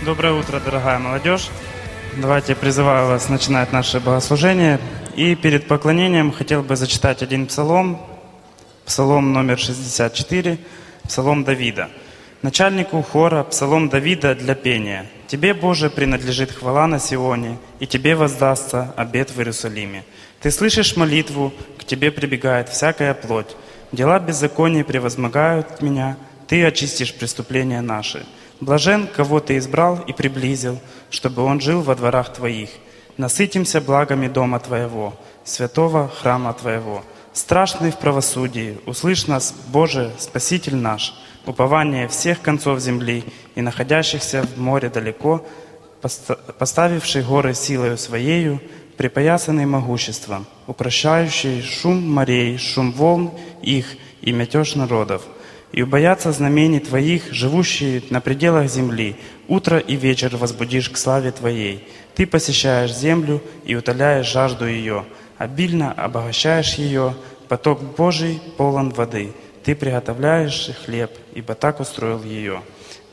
Доброе утро, дорогая молодежь. Давайте призываю вас начинать наше богослужение. И перед поклонением хотел бы зачитать один псалом, псалом номер 64, псалом Давида. Начальнику хора псалом Давида для пения. «Тебе, Боже, принадлежит хвала на Сионе, и Тебе воздастся обет в Иерусалиме. Ты слышишь молитву, к Тебе прибегает всякая плоть. Дела беззакония превозмогают меня, Ты очистишь преступления наши. Блажен, кого Ты избрал и приблизил, чтобы он жил во дворах Твоих. Насытимся благами дома Твоего, святого храма Твоего. Страшный в правосудии, услышь нас, Боже, Спаситель наш, упование всех концов земли и находящихся в море далеко, поставивший горы силою Своею, припоясанный могуществом, укращающий шум морей, шум волн их и мятеж народов. И убоятся знамений Твоих, живущие на пределах земли. Утро и вечер возбудишь к славе Твоей. Ты посещаешь землю и утоляешь жажду ее. Обильно обогащаешь ее, поток Божий полон воды. Ты приготовляешь хлеб, ибо так устроил ее.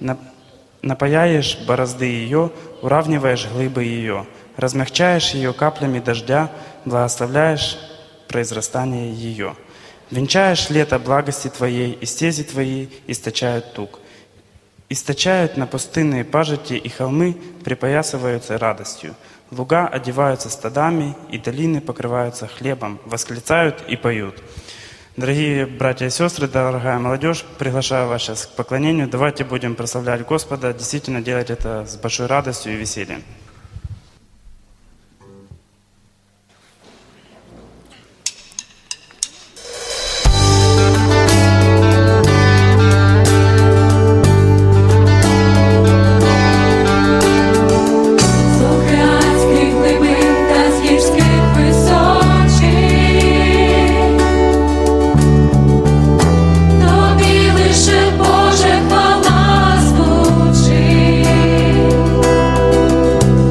Напаяешь борозды ее, уравниваешь глыбы ее. Размягчаешь ее каплями дождя, благословляешь произрастание ее. Венчаешь лето благости Твоей, и стези Твои источают тук. Источают на пустынные пажити, и холмы припоясываются радостью. Луга одеваются стадами, и долины покрываются хлебом, восклицают и поют. Дорогие братья и сестры, дорогая молодежь, приглашаю вас сейчас к поклонению. Давайте будем прославлять Господа, действительно делать это с большой радостью и весельем. Боже, хвала звучить.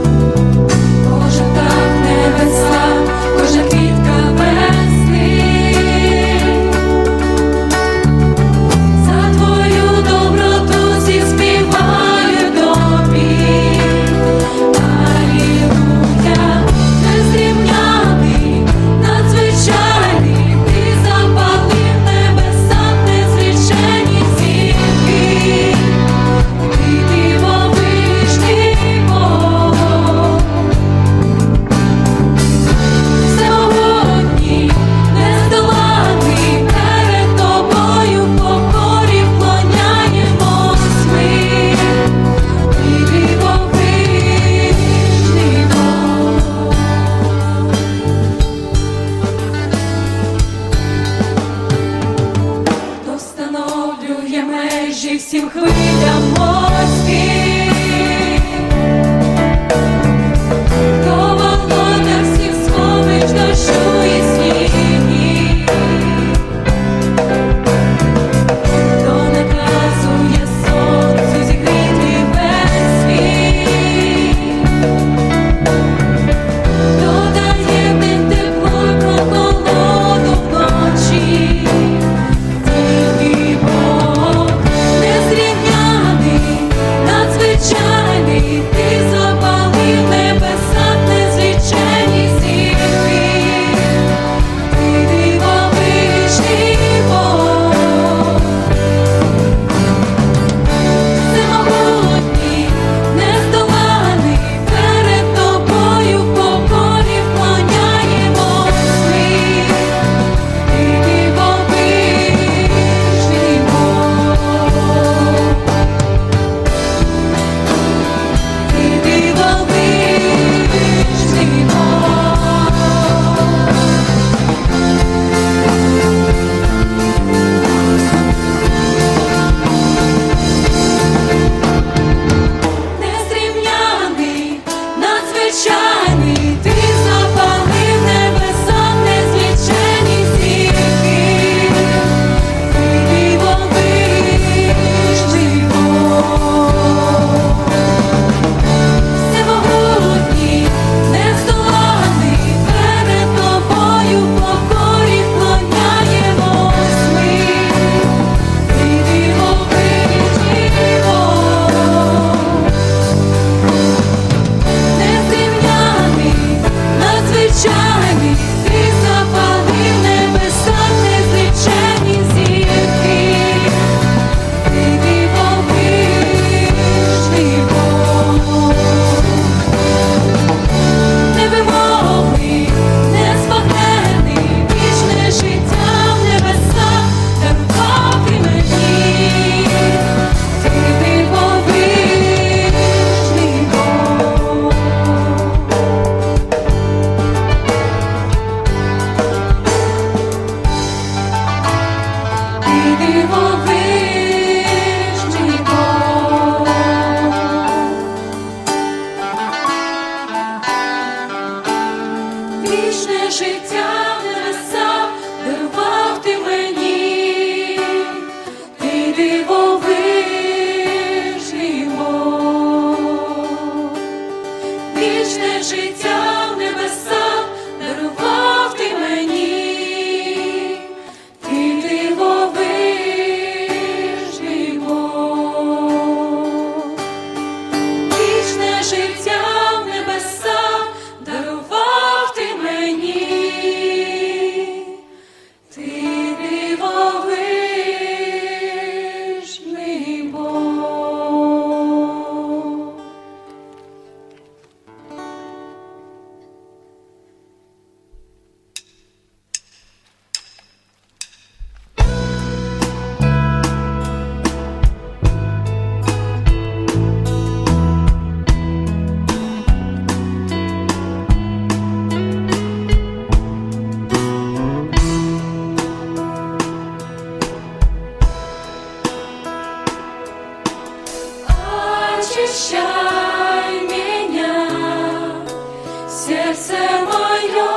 очищай меня, сердце мое,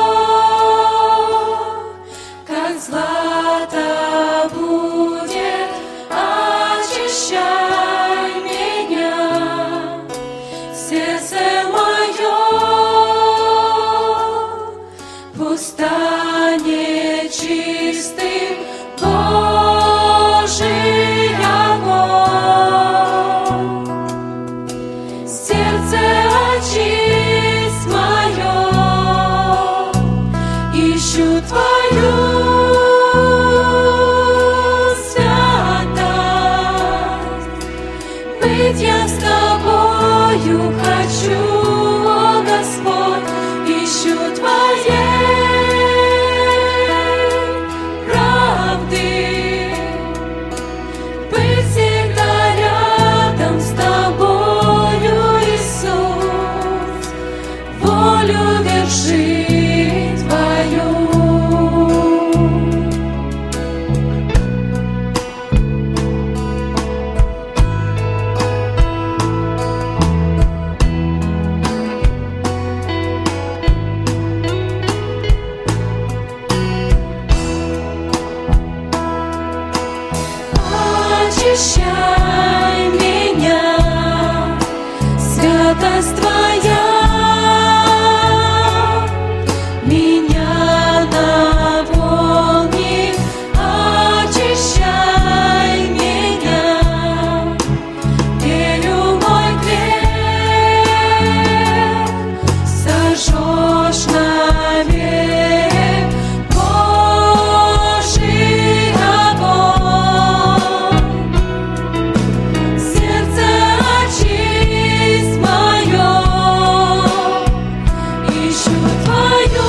как злато будет, очищай меня, сердце мое, пусть станет чистым Божий огонь. Сердце очисть мое, ищу Твою святость. Быть я с Тобою хочу, о Господь, ищу Твоей правды. Быть всегда рядом с Тобою, Иисус, волю вершить Твою. Очищай меня, святость Твоя, меня наполни, очищай меня, верю мой грех, сожжешь навек Божий огонь. Сердце очисть мое, ищу Твою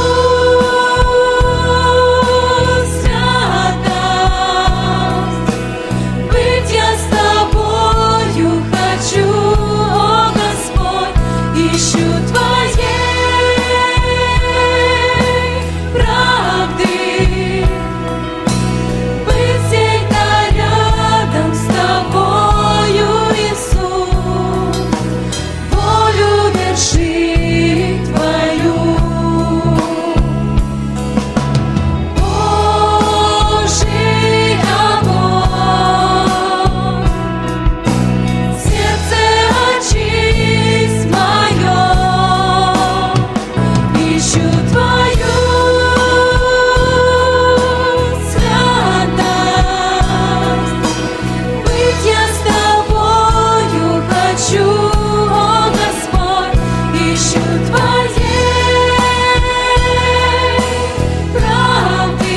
святость. Быть я с Тобою хочу, о Господь, ищу Твоей правды. Быть всегда рядом с Тобою, Иисус, волю вершить Твою. Божий огонь, сердце очисть мое, ищу Твою святость. Быть я с Тобою хочу, о Господь, ищу Твоей правды.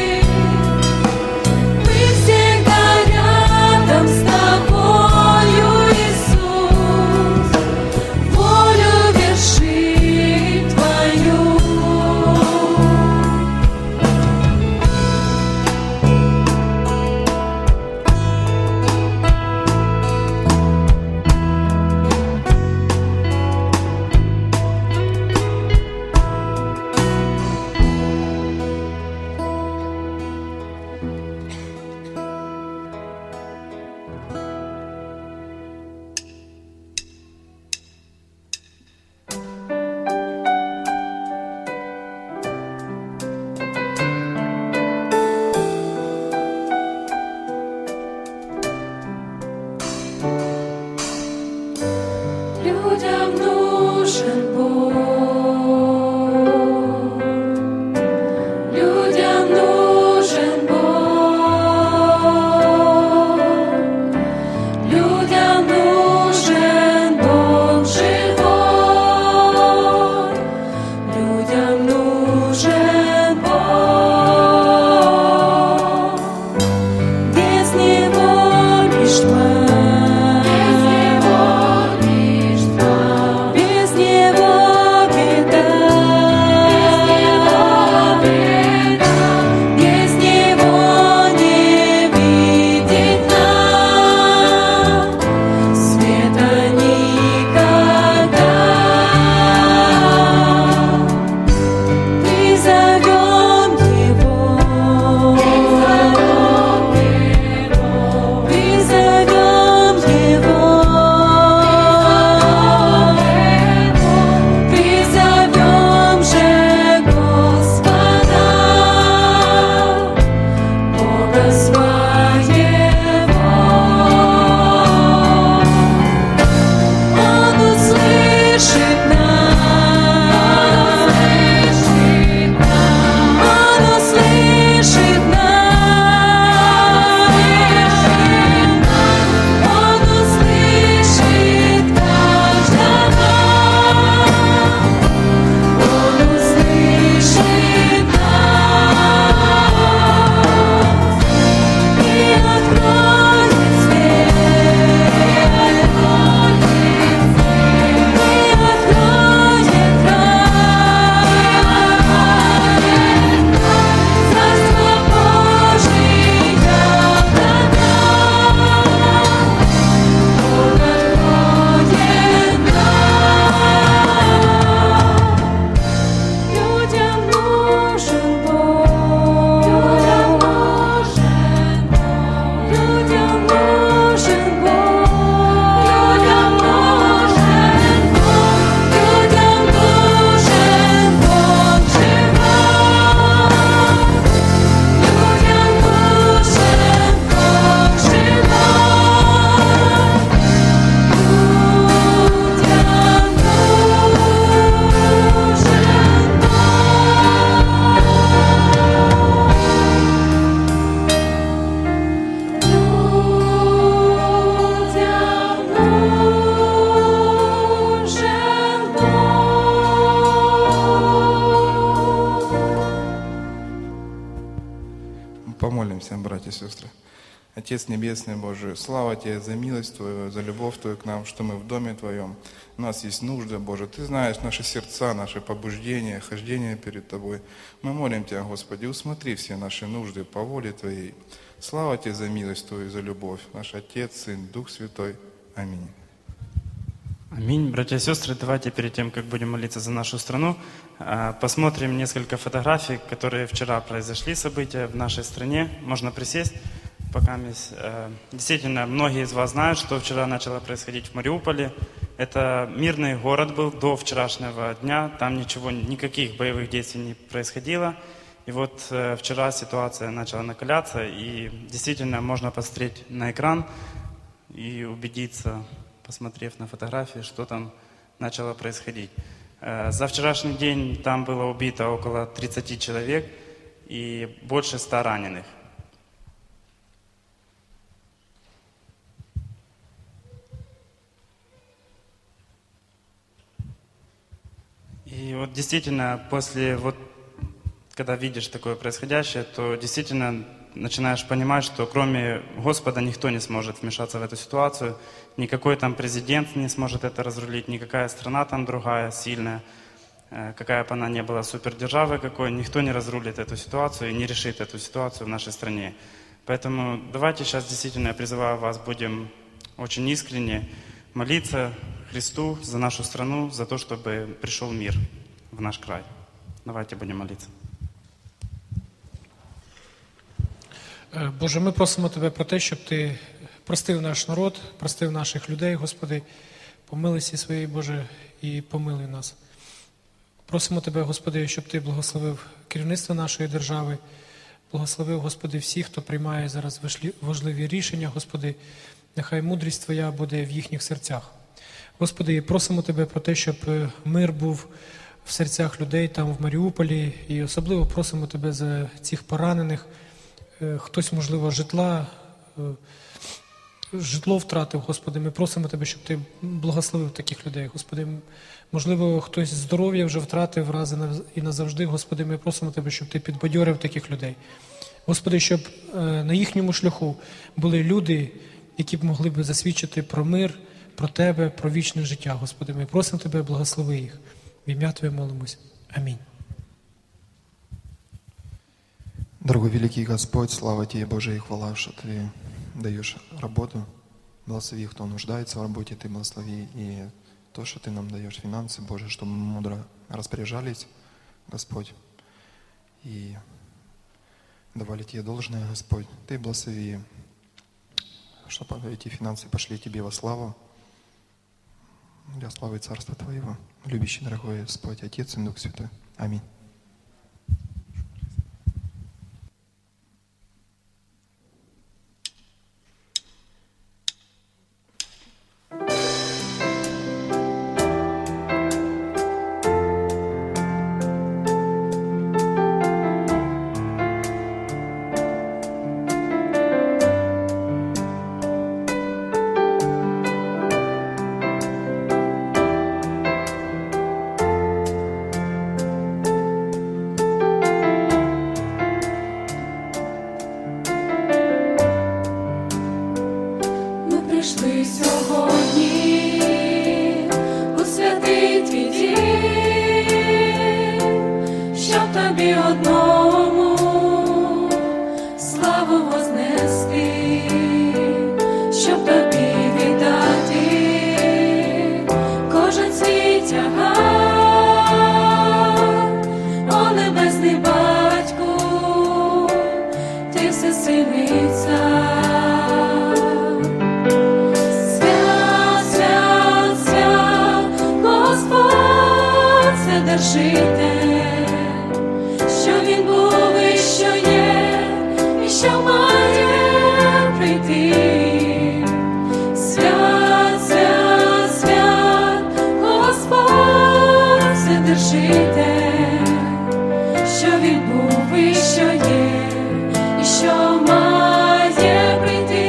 Быть всегда рядом с Тобою, Иисус, волю вершить Твою. Людям нужен Бог, людям нужен Бог, людям нужен Бог живой, людям нужен Бог, без Него лишь тьма. Без Него Отец Небесный Божий, слава Тебе за милость Твою, за любовь Твою к нам, что мы в доме Твоем. У нас есть нужда, Боже. Ты знаешь наши сердца, наши побуждения, хождение перед Тобой. Мы молим Тебя, Господи, усмотри все наши нужды по воле Твоей. Слава Тебе за милость Твою, за любовь. Наш Отец, Сын, Дух Святой. Аминь. Аминь. Братья и сестры, давайте перед тем, как будем молиться за нашу страну, посмотрим несколько фотографий, которые вчера произошли, события в нашей стране. Можно присесть, пока действительно многие из вас знают, что вчера начало происходить в Мариуполе. Это мирный город был до вчерашнего дня, там никаких боевых действий не происходило. И вот вчера ситуация начала накаляться, и действительно можно посмотреть на экран и убедиться, посмотрев на фотографии, что там начало происходить. За вчерашний день там было убито около 30 человек и больше 100 раненых. И вот действительно, когда видишь такое происходящее, то действительно начинаешь понимать, что кроме Господа никто не сможет вмешаться в эту ситуацию, никакой там президент не сможет это разрулить, никакая страна там другая, сильная, какая бы она ни была супердержавой какой, никто не разрулит эту ситуацию и не решит эту ситуацию в нашей стране. Поэтому давайте сейчас действительно, я призываю вас, будем очень искренне молиться Христу за нашу страну, за то, чтобы пришел мир в наш край. Давайте будем молиться. Боже, ми просимо Тебе про те, щоб Ти простив наш народ, простив наших людей, Господи, по милості Своїй, Боже, і помилуй нас. Просимо Тебе, Господи, щоб Ти благословив керівництво нашої держави, благословив, Господи, всіх, хто приймає зараз важливі рішення, Господи, нехай мудрість Твоя буде в їхніх серцях. Господи, просимо Тебе про те, щоб мир був в серцях людей там в Маріуполі, і особливо просимо Тебе за цих поранених. Хтось, можливо, житло втратив, Господи, ми просимо Тебе, щоб Ти благословив таких людей, Господи. Можливо, хтось здоров'я вже втратив раз і назавжди, Господи, ми просимо Тебе, щоб Ти підбадьорив таких людей. Господи, щоб на їхньому шляху були люди, які б могли б засвідчити про мир, про Тебе, про вічне життя, Господи. Ми просимо Тебе, благослови їх. В ім'я Твоє молимось. Амінь. Дорогой великий Господь, слава Тебе, Боже, и хвала, что Ты даешь работу. Благослови, кто нуждается в работе, Ты благослови. И то, что Ты нам даешь финансы, Боже, чтобы мы мудро распоряжались, Господь, и давали Тебе должное, Господь. Ты благослови, чтобы эти финансы пошли Тебе во славу, для славы Царства Твоего. Любящий, дорогой Господь, Отец и Дух Святой. Аминь. Прийшли сьогодні у святий твій дім, щоб тобі одному славу вознести, щоб тобі віддати кожен свій тягар. О небесний Батьку, ти всесильний Цар. Жити, що він був і що є, і що має прийти. Свят, свят, свят, Господь Вседержитель, що він був і що є, і що має прийти.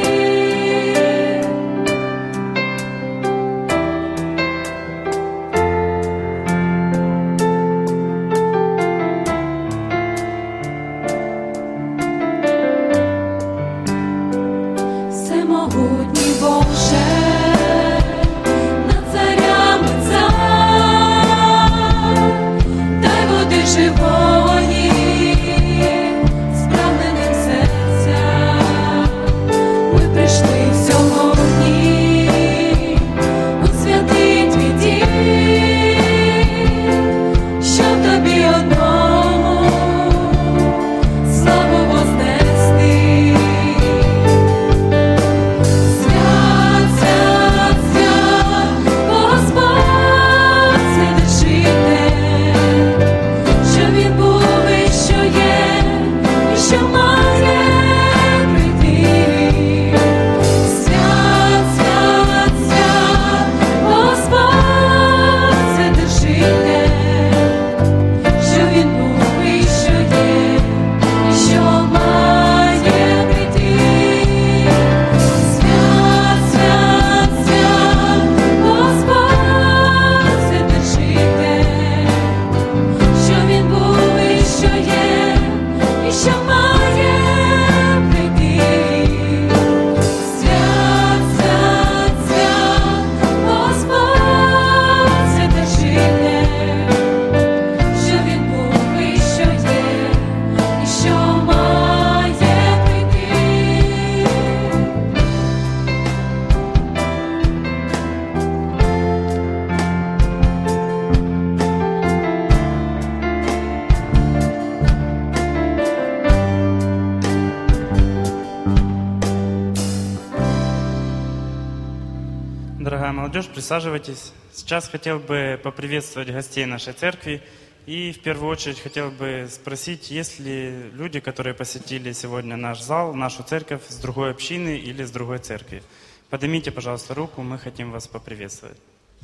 молодежь, присаживайтесь. Сейчас хотел бы поприветствовать гостей нашей церкви. И в первую очередь хотел бы спросить, есть ли люди, которые посетили сегодня наш зал, нашу церковь с другой общины или с другой церкви. Поднимите, пожалуйста, руку, мы хотим вас поприветствовать.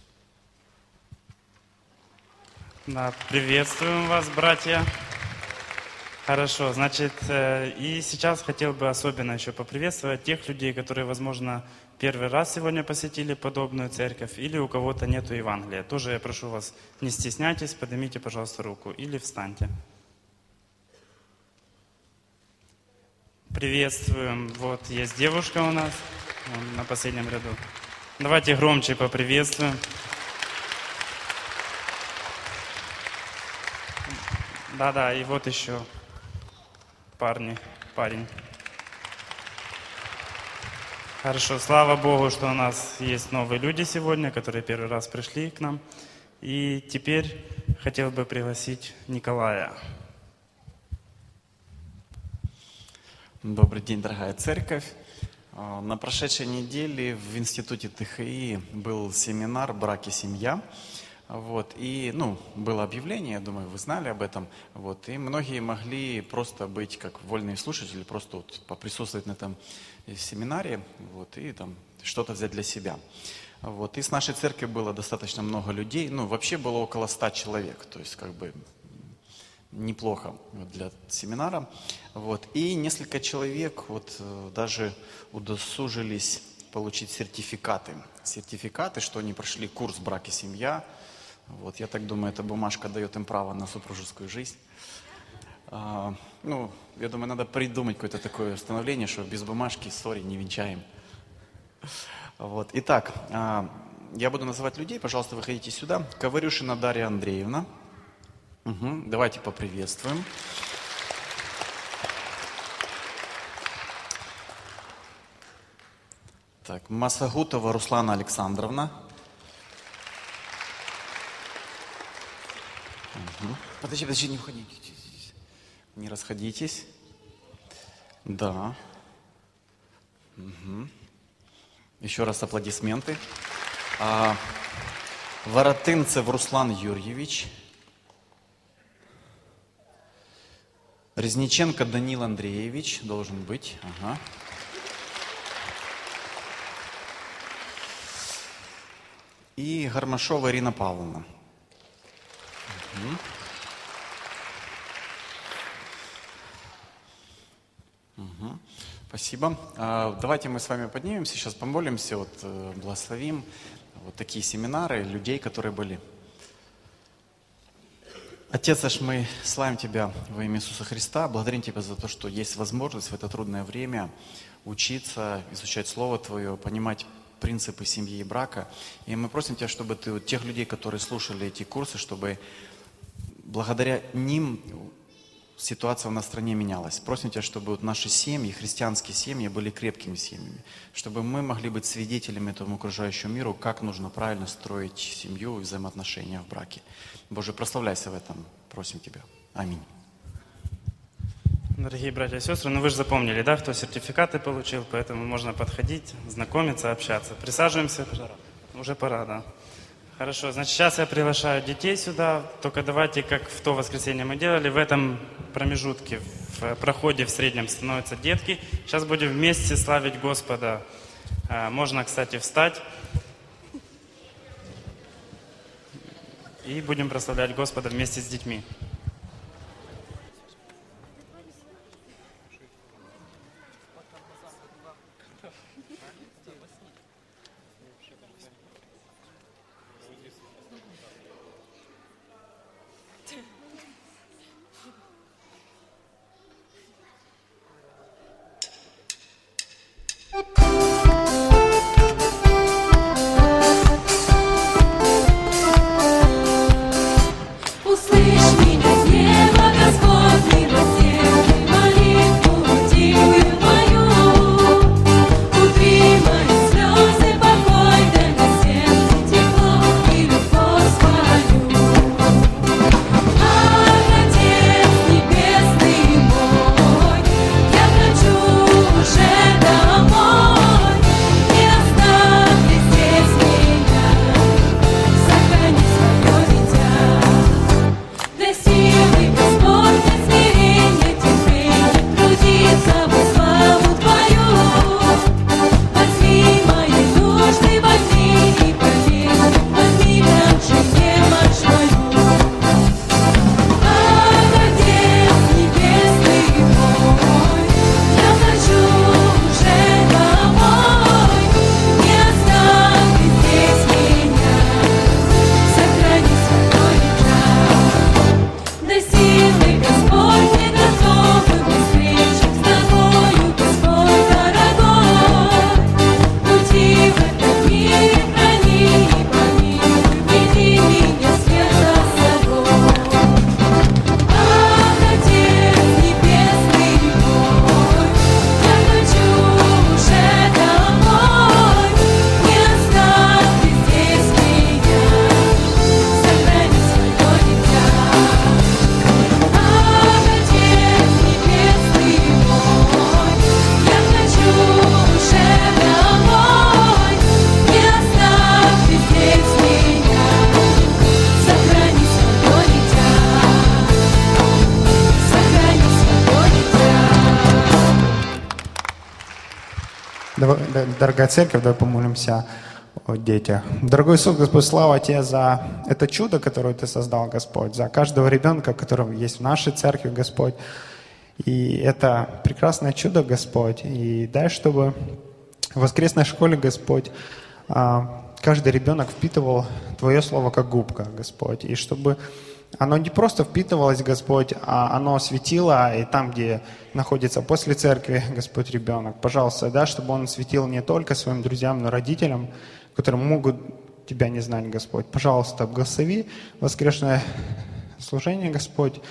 Да, приветствуем вас, братья. Хорошо, значит, и сейчас хотел бы особенно еще поприветствовать тех людей, которые, возможно, первый раз сегодня посетили подобную церковь, или у кого-то нету Евангелия. Тоже я прошу вас, не стесняйтесь, поднимите, пожалуйста, руку или встаньте. Приветствуем. Вот есть девушка у нас на последнем ряду. Давайте громче поприветствуем. Да-да, и вот еще парень. Хорошо, слава Богу, что у нас есть новые люди сегодня, которые первый раз пришли к нам. И теперь хотел бы пригласить Николая. Добрый день, дорогая церковь. На прошедшей неделе в институте ТХИ был семинар «Брак и семья». Вот, и, было объявление, я думаю, вы знали об этом. Вот, и многие могли просто быть как вольные слушатели, просто вот поприсутствовать на этом семинаре, вот, и там что-то взять для себя. Вот, и с нашей церкви было достаточно много людей, вообще было около 100 человек, то есть как бы неплохо для семинара. Вот, и несколько человек вот даже удосужились получить сертификаты, что они прошли курс «Брак и семья». Вот, я так думаю, эта бумажка дает им право на супружескую жизнь. Я думаю, надо придумать какое-то такое установление, что без бумажки, сори, не венчаем. Вот, итак, я буду называть людей, пожалуйста, выходите сюда. Ковырюшина Дарья Андреевна. Угу, давайте поприветствуем. Так, Масагутова Руслана Александровна. Угу. Подожди, не уходите. Не расходитесь. Да. Угу. Еще раз аплодисменты. Воротынцев Руслан Юрьевич. Резниченко Данил Андреевич должен быть. Ага. И Гармашова Ирина Павловна. Угу. Спасибо. Давайте мы с вами поднимемся, сейчас помолимся, благословим такие семинары людей, которые были. Отец наш, мы славим Тебя во имя Иисуса Христа, благодарим Тебя за то, что есть возможность в это трудное время учиться, изучать Слово Твое, понимать принципы семьи и брака. И мы просим Тебя, чтобы Ты тех людей, которые слушали эти курсы, чтобы благодаря ним ситуация у нас в стране менялась. Просим Тебя, чтобы наши семьи, христианские семьи, были крепкими семьями. Чтобы мы могли быть свидетелями этому окружающему миру, как нужно правильно строить семью и взаимоотношения в браке. Боже, прославляйся в этом. Просим Тебя. Аминь. Дорогие братья и сестры, вы же запомнили, да, кто сертификаты получил, поэтому можно подходить, знакомиться, общаться. Присаживаемся. Уже пора, да. Хорошо, значит, сейчас я приглашаю детей сюда, только давайте, как в то воскресенье мы делали, в этом промежутке, в проходе в среднем становятся детки. Сейчас будем вместе славить Господа. Можно, кстати, встать. И будем прославлять Господа вместе с детьми. Услышь меня. Дорогая церковь, давай помолимся о детях. Дорогой Иисус, Господь, слава Тебе за это чудо, которое Ты создал, Господь, за каждого ребенка, который есть в нашей церкви, Господь. И это прекрасное чудо, Господь. И дай, чтобы в воскресной школе, Господь, каждый ребенок впитывал Твое Слово как губка, Господь. И чтобы оно не просто впитывалось, Господь, а оно светило, и там, где находится после церкви, Господь, ребенок, пожалуйста, да, чтобы он светил не только своим друзьям, но и родителям, которые могут Тебя не знать, Господь. Пожалуйста, благослови воскресное служение, Господь,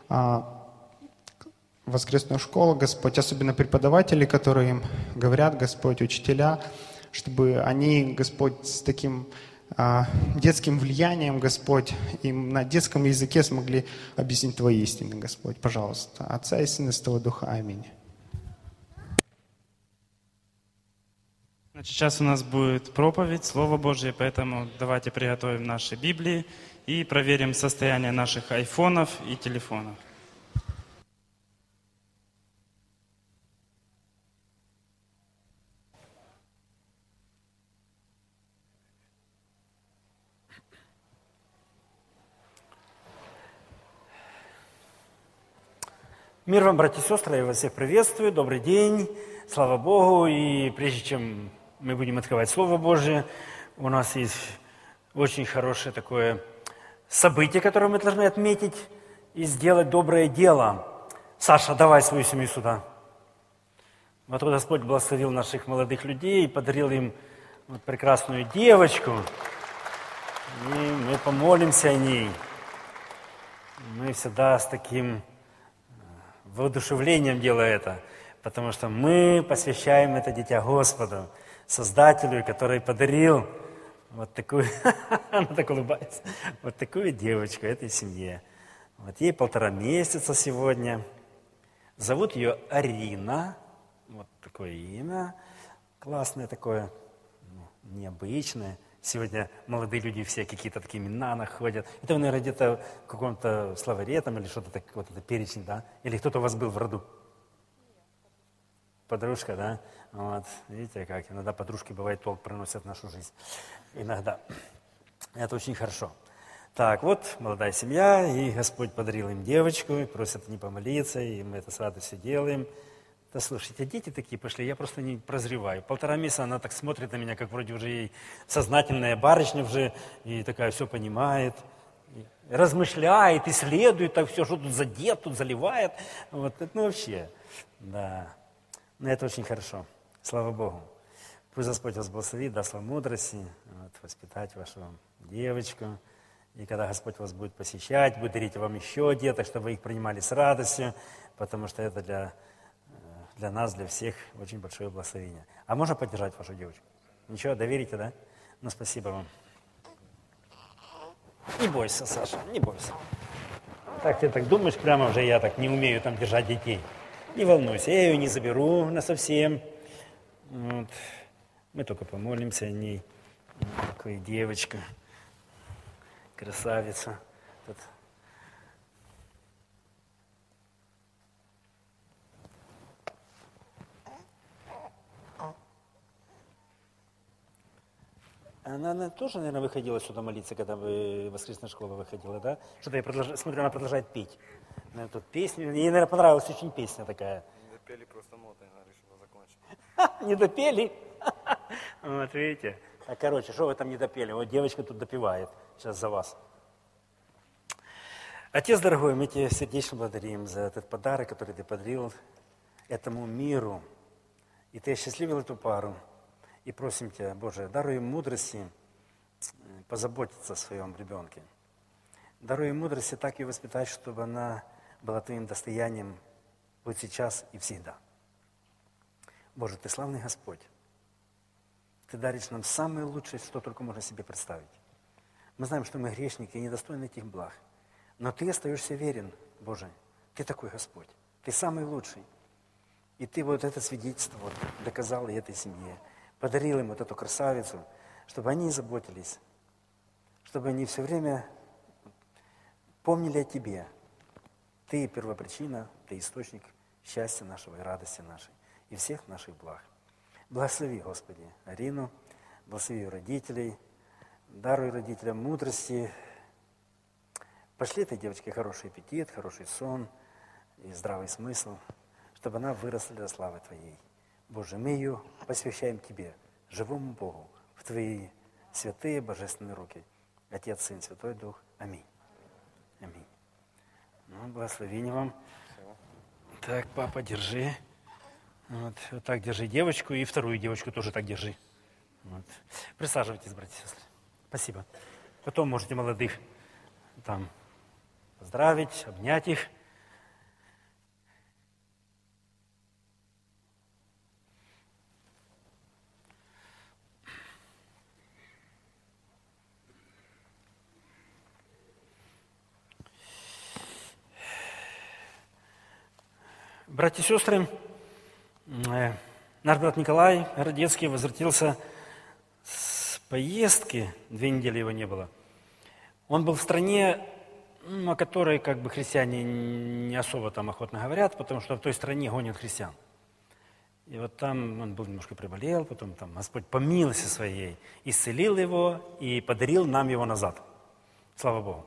воскресную школу, Господь, особенно преподаватели, которые им говорят, Господь, учителя, чтобы они, Господь, с таким детским влиянием, Господь, им на детском языке смогли объяснить Твои истины, Господь, пожалуйста. Отца и Сына и Святого Духа. Аминь. Значит, сейчас у нас будет проповедь, Слово Божье, поэтому давайте приготовим наши Библии и проверим состояние наших айфонов и телефонов. Мир вам, братья и сестры, я вас всех приветствую, добрый день, слава Богу. И прежде чем мы будем открывать Слово Божие, у нас есть очень хорошее такое событие, которое мы должны отметить и сделать доброе дело. Саша, давай свою семью сюда. Вот Господь благословил наших молодых людей, подарил им вот прекрасную девочку, и мы помолимся о ней. Мы всегда с таким воодушевлением делаю это, потому что мы посвящаем это дитя Господу, Создателю, который подарил вот такую, она так улыбается, вот такую девочку этой семье. Вот ей 1,5 месяца сегодня. Зовут ее Арина, вот такое имя, классное такое, необычное. Сегодня молодые люди все какие-то такие имена находят. Это вы, наверное, где-то в каком-то словаре там или что-то такое, вот это перечень, да? Или кто-то у вас был в роду? Подружка, да? Вот, видите, как иногда подружки, бывает, толк приносят в нашу жизнь. Иногда. Это очень хорошо. Так, вот молодая семья, и Господь подарил им девочку, и просят не помолиться, и мы это с радостью делаем. Да слушайте, дети такие пошли, я просто не прозреваю. 1,5 месяца она так смотрит на меня, как вроде уже ей сознательная барышня уже, и такая все понимает, и размышляет, исследует, так все, что тут задет, тут заливает. Вот, это, ну вообще, да. Но это очень хорошо. Слава Богу. Пусть Господь вас благословит, даст вам мудрости, вот, воспитать вашу девочку. И когда Господь вас будет посещать, будет дарить вам еще деток, чтобы вы их принимали с радостью, потому что это для нас, для всех очень большое благословение. А можно поддержать вашу девочку? Ничего, доверите, да? Ну, спасибо вам. Не бойся, Саша, не бойся. Так ты так думаешь, прямо уже я так не умею там держать детей. Не волнуйся, я ее не заберу насовсем. Вот. Мы только помолимся о ней. Такая девочка, красавица. Тут. Она тоже, наверное, выходила сюда молиться, когда вы в воскресную школу выходила, да? Что-то я смотрю, она продолжает петь. Наверное, тут песню. Ей, наверное, понравилась очень песня такая. Не допели просто ноты, она решила закончить. Не допели? Вот, видите? А короче, что вы там не допели? Вот девочка тут допевает. Сейчас за вас. Отец дорогой, мы тебя сердечно благодарим за этот подарок, который ты подарил этому миру. И ты осчастливил эту пару. И просим Тебя, Боже, даруй им мудрости позаботиться о своем ребенке. Даруй им мудрости так и воспитать, чтобы она была Твоим достоянием вот сейчас и всегда. Боже, Ты славный Господь. Ты даришь нам самое лучшее, что только можно себе представить. Мы знаем, что мы грешники и недостойны этих благ. Но Ты остаешься верен, Боже. Ты такой Господь. Ты самый лучший. И Ты вот это свидетельство вот доказал и этой семье. Подарил им вот эту красавицу, чтобы они заботились, чтобы они все время помнили о Тебе. Ты первопричина, Ты источник счастья нашего и радости нашей, и всех наших благ. Благослови, Господи, Арину, благослови ее родителей, даруй родителям мудрости. Пошли этой девочке хороший аппетит, хороший сон и здравый смысл, чтобы она выросла для славы Твоей. Боже, мы ее посвящаем Тебе, живому Богу, в Твои святые божественные руки. Отец, Сын, Святой Дух. Аминь. Аминь. Ну, благословение вам. Так, папа, держи. Вот так держи девочку, и вторую девочку тоже так держи. Вот. Присаживайтесь, братья и сестры. Спасибо. Потом можете молодых там поздравить, обнять их. Братья и сестры, наш брат Николай Городецкий возвратился с поездки, 2 недели его не было. Он был в стране, о которой как бы христиане не особо там охотно говорят, потому что в той стране гонят христиан. И вот там он был немножко приболел, потом там Господь по милости своей исцелил его и подарил нам его назад. Слава Богу.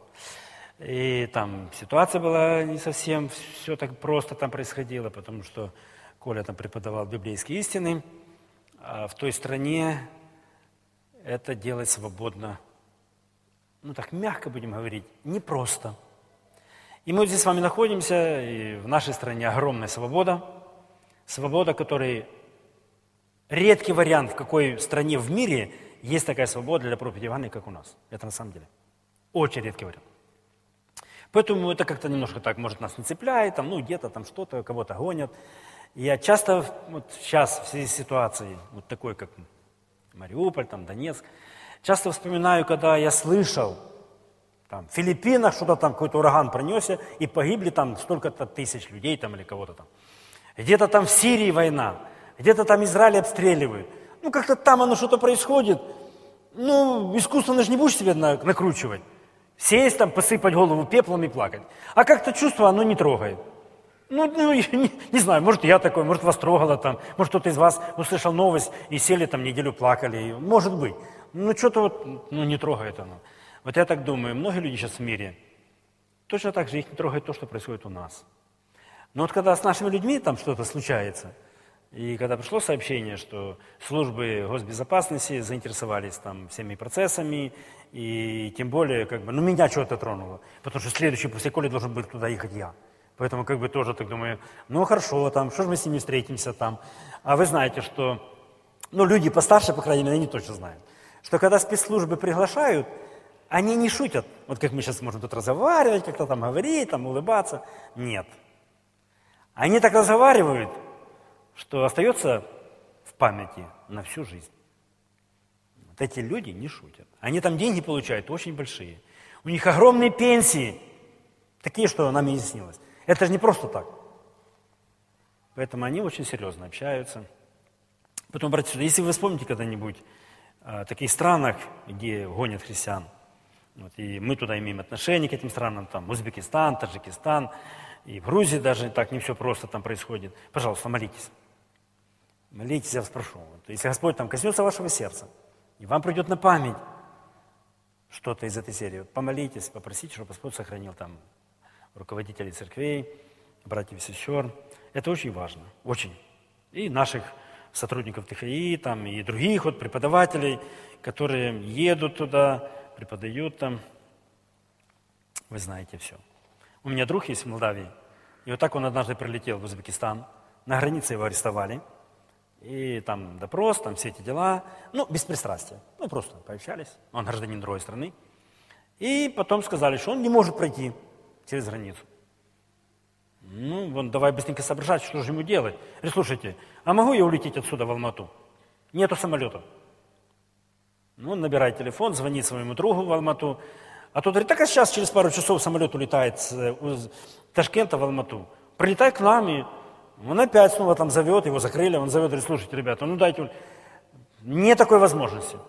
И там ситуация была не совсем все так просто там происходило, потому что Коля там преподавал библейские истины, а в той стране это делать свободно, ну так мягко будем говорить, непросто. И мы здесь с вами находимся, и в нашей стране огромная свобода, свобода, которой редкий вариант, в какой стране в мире есть такая свобода для проповеди Евангелия, как у нас. Это на самом деле очень редкий вариант. Поэтому это как-то немножко так, может, нас не цепляет, там, ну, где-то там что-то, кого-то гонят. И я часто, вот сейчас, в связи с ситуацией, вот такой, как Мариуполь, там, Донецк, часто вспоминаю, когда я слышал, там, в Филиппинах что-то там, какой-то ураган пронесся, и погибли там столько-то тысяч людей там или кого-то там. Где-то там в Сирии война, где-то там Израиль обстреливают. Ну, как-то там оно что-то происходит. Ну, искусственно же не будешь себе накручивать. Сесть там, посыпать голову пеплом и плакать. А как-то чувство оно не трогает. Ну не знаю, может я такой, может вас трогало там, может кто-то из вас услышал новость и сели там неделю плакали. Может быть. Ну что-то вот, ну не трогает оно. Вот я так думаю, многие люди сейчас в мире, точно так же их не трогает то, что происходит у нас. Но вот когда с нашими людьми там что-то случается, и когда пришло сообщение, что службы госбезопасности заинтересовались там всеми процессами, и тем более, как бы, ну меня что-то тронуло, потому что следующий после Коли должен был туда ехать я. Поэтому как бы тоже так думаю, ну хорошо, там, что же мы с ними встретимся там. А вы знаете, что, ну люди постарше, по крайней мере, они точно знают, что когда спецслужбы приглашают, они не шутят, вот как мы сейчас можем тут разговаривать, как-то там говорить, там улыбаться. Нет. Они так разговаривают, что остается в памяти на всю жизнь. Вот эти люди не шутят. Они там деньги получают очень большие. У них огромные пенсии, такие, что нам и не снилось. Это же не просто так. Поэтому они очень серьезно общаются. Потом, братья, если вы вспомните когда-нибудь о таких странах, где гонят христиан, вот, и мы туда имеем отношение к этим странам, там Узбекистан, Таджикистан, и в Грузии даже так не все просто там происходит. Пожалуйста, молитесь. Молитесь, я вас прошу. Вот, если Господь там коснется вашего сердца, и вам придет на память что-то из этой серии, вот, помолитесь, попросите, чтобы Господь сохранил там руководителей церквей, братьев и сестер. Это очень важно, очень. И наших сотрудников ТХИ, там, и других вот преподавателей, которые едут туда, преподают там. Вы знаете все. У меня друг есть в Молдавии, и вот так он однажды прилетел в Узбекистан, на границе его арестовали, и там допрос, там все эти дела, ну, без пристрастия, ну, просто пообщались, он гражданин другой страны, и потом сказали, что он не может пройти через границу. Ну, вон, давай быстренько соображать, что же ему делать. Говорит, слушайте, а могу я улететь отсюда в Алмату? Нету самолета. Ну, он набирает телефон, звонит своему другу в Алмату, а тот говорит, так а сейчас через пару часов самолет улетает с Ташкента в Алмату. Прилетай к нам, и он опять снова там зовет, его закрыли, он зовет, говорит, слушайте, ребята, ну дайте, нет такой возможности.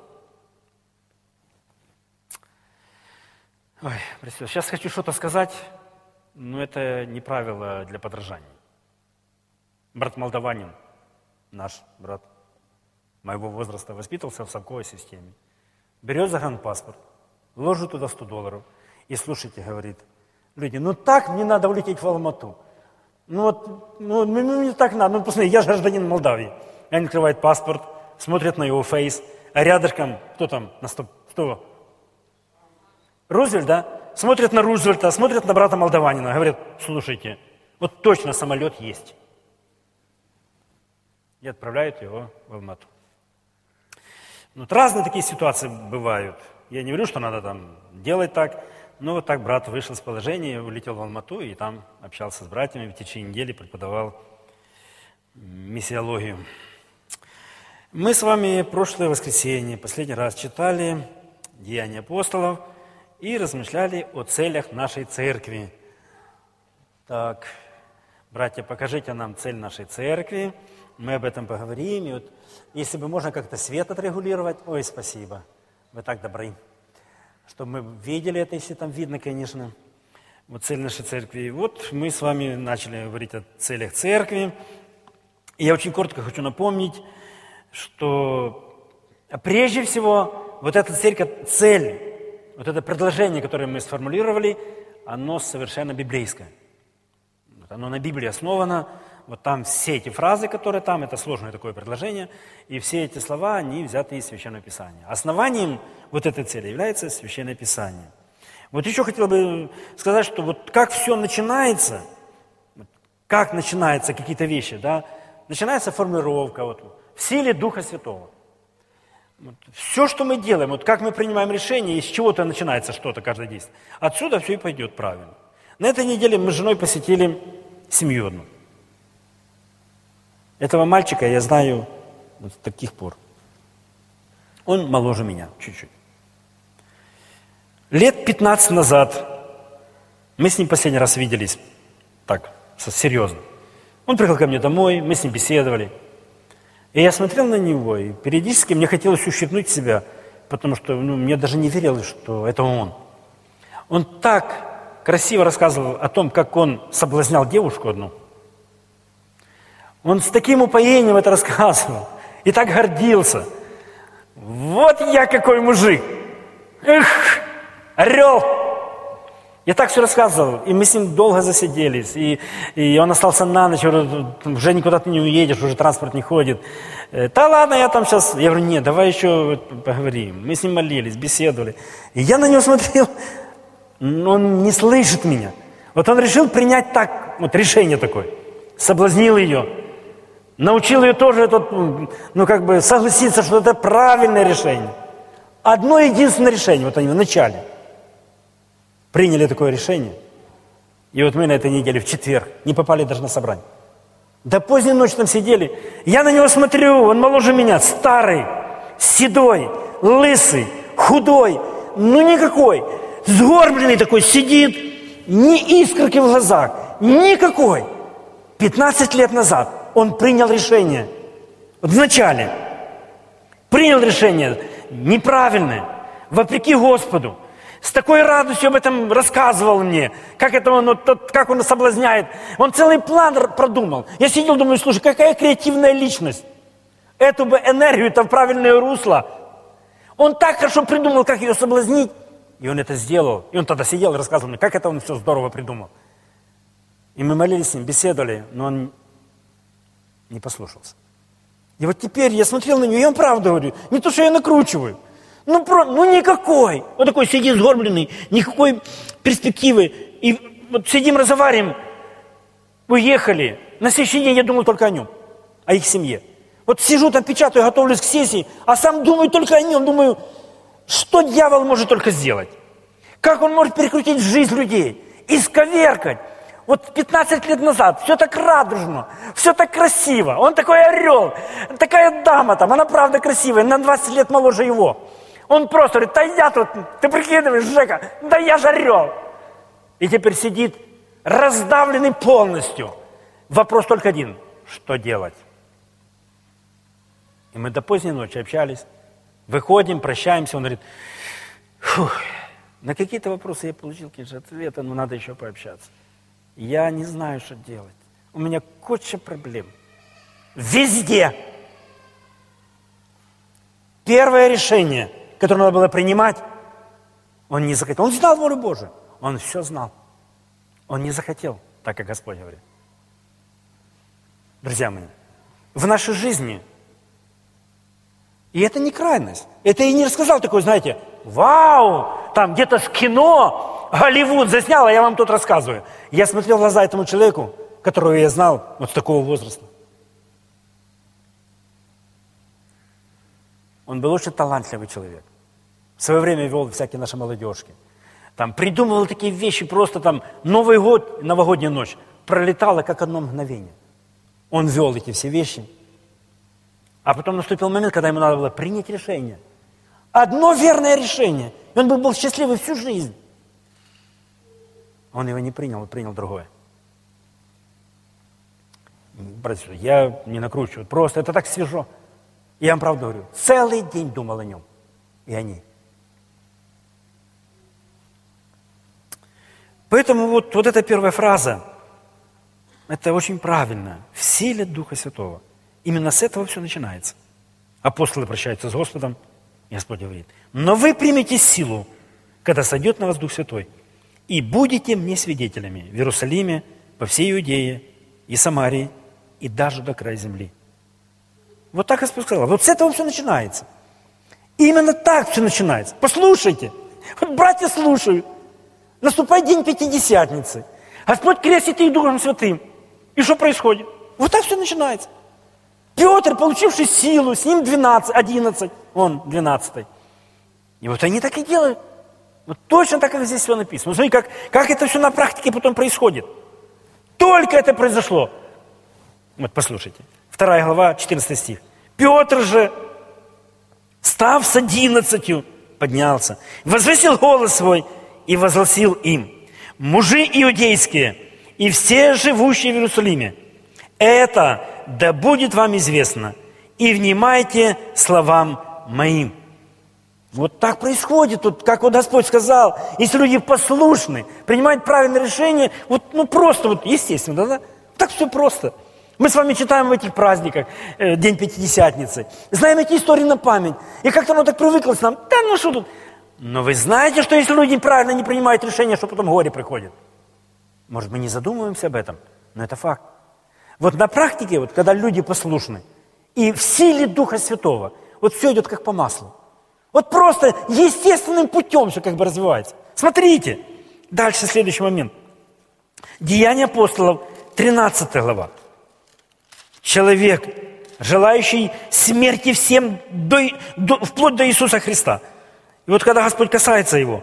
Ой, простите, сейчас хочу что-то сказать, но это не правило для подражания. Брат молдаванин, наш брат, моего возраста воспитывался в совковой системе. Берет загранпаспорт, ложит туда $100 и слушайте, говорит, люди, ну так мне надо улететь в Алмату. Мне так надо. Посмотри, я же гражданин Молдавии. Они открывают паспорт, смотрят на его фейс, а рядышком, кто там на 100? Рузвельт, да? Смотрят на Рузвельта, смотрят на брата молдаванина, говорят, слушайте, вот точно самолет есть. И отправляют его в Алмату. Разные такие ситуации бывают. Я не говорю, что надо там делать так, но вот так брат вышел с положения, улетел в Алмату и там общался с братьями, в течение недели преподавал миссиологию. Мы с вами прошлое воскресенье, последний раз читали Деяния апостолов и размышляли о целях нашей церкви. Так, братья, покажите нам цель нашей церкви. Мы об этом поговорим. И вот, если бы можно как-то свет отрегулировать. Ой, спасибо. Вы так добры. Чтобы мы видели это, если там видно, конечно. Вот цель нашей церкви. И вот мы с вами начали говорить о целях церкви. И я очень коротко хочу напомнить, что прежде всего вот эта церковь, цель, вот это предложение, которое мы сформулировали, оно совершенно библейское. Оно на Библии основано. Вот там все эти фразы, которые там, это сложное такое предложение, и все эти слова, они взяты из Священного Писания. Основанием вот этой цели является Священное Писание. Вот еще хотел бы сказать, что вот как все начинается, как начинаются какие-то вещи, да, начинается формулировка вот, в силе Духа Святого. Вот, все, что мы делаем, вот как мы принимаем решение, из чего-то начинается что-то, каждое действие. Отсюда все и пойдет правильно. На этой неделе мы с женой посетили семью одну. Этого мальчика я знаю вот с таких пор. Он моложе меня чуть-чуть. Лет 15 назад мы с ним последний раз виделись так, серьезно. Он приехал ко мне домой, мы с ним беседовали. И я смотрел на него, и периодически мне хотелось ущипнуть себя, потому что мне даже не верилось, что это он. Он так красиво рассказывал о том, как он соблазнял девушку одну. Он с таким упоением это рассказывал. И так гордился. Вот я какой мужик. Эх, орел. Я так все рассказывал. И мы с ним долго засиделись. И он остался на ночь. Уже никуда ты не уедешь, уже транспорт не ходит. Да ладно, я там сейчас... Я говорю, нет, давай еще поговорим. Мы с ним молились, беседовали. И я на него смотрел. Он не слышит меня. Вот он решил принять так, вот решение такое. Соблазнил ее. Научил ее тоже согласиться, что это правильное решение. Одно единственное решение, вот они в начале приняли такое решение. И вот мы на этой неделе в четверг не попали даже на собрание. До поздней ночи там сидели. Я на него смотрю, он моложе меня, старый, седой, лысый, худой, никакой, сгорбленный такой, сидит, ни искорки в глазах, никакой. 15 лет назад он принял решение, вот вначале, принял решение неправильное, вопреки Господу. С такой радостью об этом рассказывал мне, как он соблазняет. Он целый план продумал. Я сидел, думаю, слушай, какая креативная личность. Эту бы энергию-то в правильное русло. Он так хорошо придумал, как ее соблазнить. И он это сделал. И он тогда сидел и рассказывал мне, как это он все здорово придумал. И мы молились с ним, беседовали, но он не послушался. И вот теперь я смотрел на него, я вам правду говорю, не то, что я накручиваю. Никакой. Вот такой сидит сгорбленный, никакой перспективы. И вот сидим, разговариваем, уехали. На следующий день я думал только о нем, о их семье. Вот сижу там, печатаю, готовлюсь к сессии, а сам думаю только о нем. Думаю, что дьявол может только сделать? Как он может перекрутить жизнь людей, исковеркать? Вот 15 лет назад все так радужно, все так красиво. Он такой орел, такая дама там, она правда красивая, на 20 лет моложе его. Он просто говорит, да я тут, ты прикидываешь, Жека, да я же орел. И теперь сидит раздавленный полностью. Вопрос только один, что делать? И мы до поздней ночи общались, выходим, прощаемся, он говорит, на какие-то вопросы я получил, конечно, ответы, но надо еще пообщаться. Я не знаю, что делать. У меня куча проблем. Везде. Первое решение, которое надо было принимать, он не захотел. Он знал волю Божию. Он все знал. Он не захотел, так как Господь говорит. Друзья мои, в нашей жизни, и это не крайность, это я не рассказал такой, знаете, вау, там где-то с кино Голливуд заснял, а я вам тут рассказываю. Я смотрел в глаза этому человеку, которого я знал вот с такого возраста. Он был очень талантливый человек. В свое время вел всякие наши молодежки. Там придумывал такие вещи, просто там Новый год, новогодняя ночь пролетала как одно мгновение. Он вел эти все вещи. А потом наступил момент, когда ему надо было принять решение. Одно верное решение. И он был счастливый всю жизнь. Он его не принял, он принял другое. Братья, я не накручиваю, просто это так свежо. Я вам правду говорю, целый день думал о нем и о ней. Поэтому вот эта первая фраза, это очень правильно, в силе Духа Святого. Именно с этого все начинается. Апостолы прощаются с Господом, и Господь говорит, но вы примете силу, когда сойдет на вас Дух Святой, и будете мне свидетелями в Иерусалиме, по всей Иудее и Самарии, и даже до края земли. Вот так Господь сказал. Вот с этого все начинается. Именно так все начинается. Послушайте. Вот братья слушают. Наступает день Пятидесятницы. Господь крестит их Духом Святым. И что происходит? Вот так все начинается. Петр, получивший силу, с ним 11, он 12. И вот они так и делают. Вот точно так, как здесь все написано. Смотрите, как это все на практике потом происходит. Только это произошло. Вот послушайте. 2 глава, 14 стих. Петр же, став с 11, поднялся, возвысил голос свой и возгласил им: мужи иудейские и все живущие в Иерусалиме, это да будет вам известно, и внимайте словам моим. Вот так происходит, вот, как вот Господь сказал, если люди послушны, принимают правильное решение, вот, просто, вот, естественно, да? Так все просто. Мы с вами читаем в этих праздниках, День Пятидесятницы, знаем эти истории на память, и как-то оно так привыклось нам, да что тут. Но вы знаете, что если люди правильно не принимают решения, что потом горе приходит? Может, мы не задумываемся об этом, но это факт. Вот на практике, вот, когда люди послушны, и в силе Духа Святого, вот все идет как по маслу. Вот просто естественным путем все как бы развивается. Смотрите, дальше следующий момент. Деяния апостолов, 13 глава. Человек, желающий смерти всем вплоть до Иисуса Христа. И вот когда Господь касается его,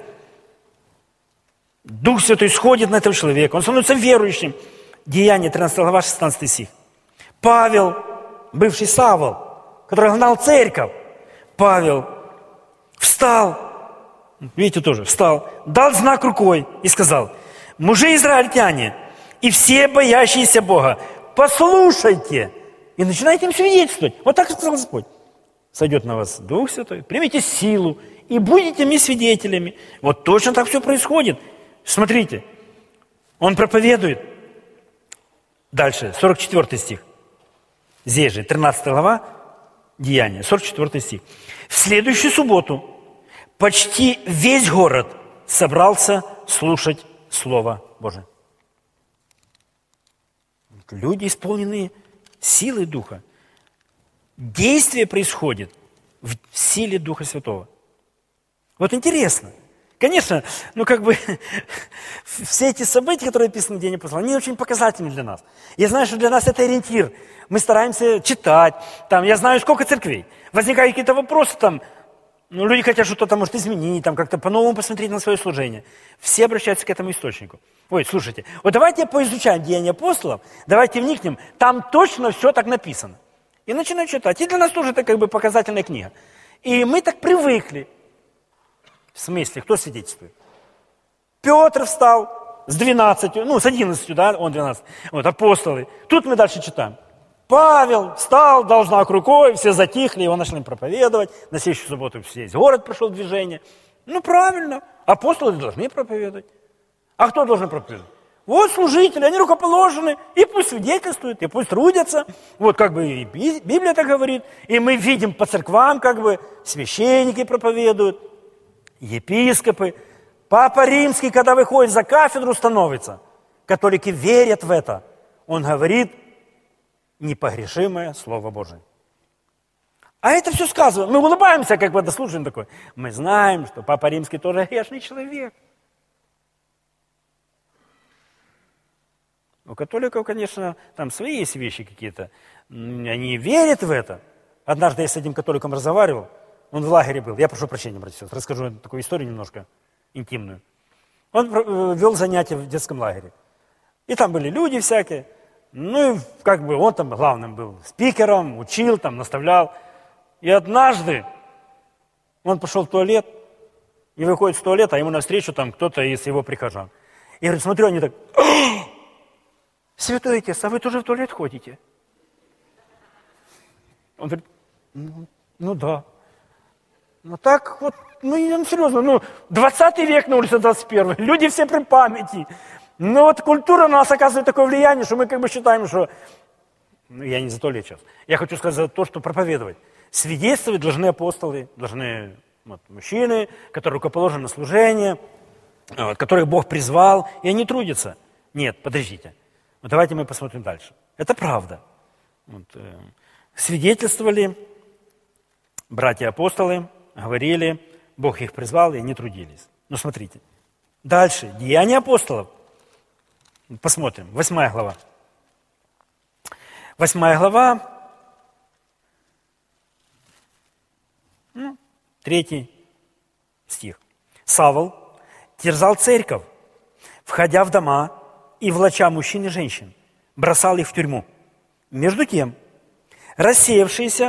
Дух Святой сходит на этого человека, он становится верующим. Деяния, 13 глава, 16 стих. Павел, бывший Савл, который гнал церковь, Павел встал, видите тоже, встал, дал знак рукой и сказал: мужи израильтяне и все боящиеся Бога, послушайте и начинайте им свидетельствовать. Вот так сказал Господь. Сойдет на вас Дух Святой, примите силу и будете мне свидетелями. Вот точно так все происходит. Смотрите, он проповедует. Дальше, 44 стих. Здесь же, 13 глава, Деяния, 44 стих. В следующую субботу почти весь город собрался слушать Слово Божие. Люди, исполненные силой Духа. Действие происходит в силе Духа Святого. Вот интересно. Конечно, все эти события, которые описаны в День апостолов, они очень показательны для нас. Я знаю, что для нас это ориентир. Мы стараемся читать. Я знаю, сколько церквей. Возникают какие-то вопросы, люди хотят что-то, может, изменить, как-то по-новому посмотреть на свое служение. Все обращаются к этому источнику. Ой, слушайте, вот давайте поизучаем Деяния апостолов, давайте вникнем, там точно все так написано. И начинаю читать. И для нас тоже это показательная книга. И мы так привыкли. В смысле, кто свидетельствует? Петр встал с 12, с 11, да, он 12. Вот, апостолы. Тут мы дальше читаем. Павел встал, дал знак рукой, все затихли, его начали проповедовать. На следующую субботу весь город пришел в движение. Правильно, апостолы должны проповедовать. А кто должен проповедовать? Вот служители, они рукоположены, и пусть свидетельствуют, и пусть трудятся. Вот как бы и Библия так говорит. И мы видим по церквам, как бы священники проповедуют, епископы. Папа Римский, когда выходит за кафедру, становится. Католики верят в это. Он говорит непогрешимое Слово Божие. А это все сказано. Мы улыбаемся, как бы дослушаем такое. Мы знаем, что Папа Римский тоже грешный человек. У католиков, конечно, там свои есть вещи какие-то. Они верят в это. Однажды я с этим католиком разговаривал. Он в лагере был. Я прошу прощения, братья и сестры. Расскажу такую историю немножко интимную. Он вел занятия в детском лагере. И там были люди всякие. Ну и как бы он там главным был спикером, учил, там, наставлял. И однажды он пошел в туалет и выходит с туалета, а ему навстречу там кто-то из его прихожан. И говорит, смотрю, они так... Святой отец, а вы тоже в туалет ходите? Он говорит, ну да. Ну так вот, серьезно, 20 век на улице 21, люди все при памяти. Но вот культура на нас оказывает такое влияние, что мы как бы считаем, что... я не за туалет сейчас. Я хочу сказать за то, что проповедовать. Свидетельствовать должны апостолы, должны мужчины, которые рукоположены на служение, которых Бог призвал, и они трудятся. Нет, подождите. Давайте мы посмотрим дальше. Это правда. Свидетельствовали братья-апостолы, говорили, Бог их призвал, и они трудились. Но смотрите. Дальше. Деяния апостолов. Посмотрим. 8 глава. 8 глава. 3 стих. Савл терзал церковь, входя в дома и влача мужчин и женщин, бросал их в тюрьму. Между тем, рассеявшиеся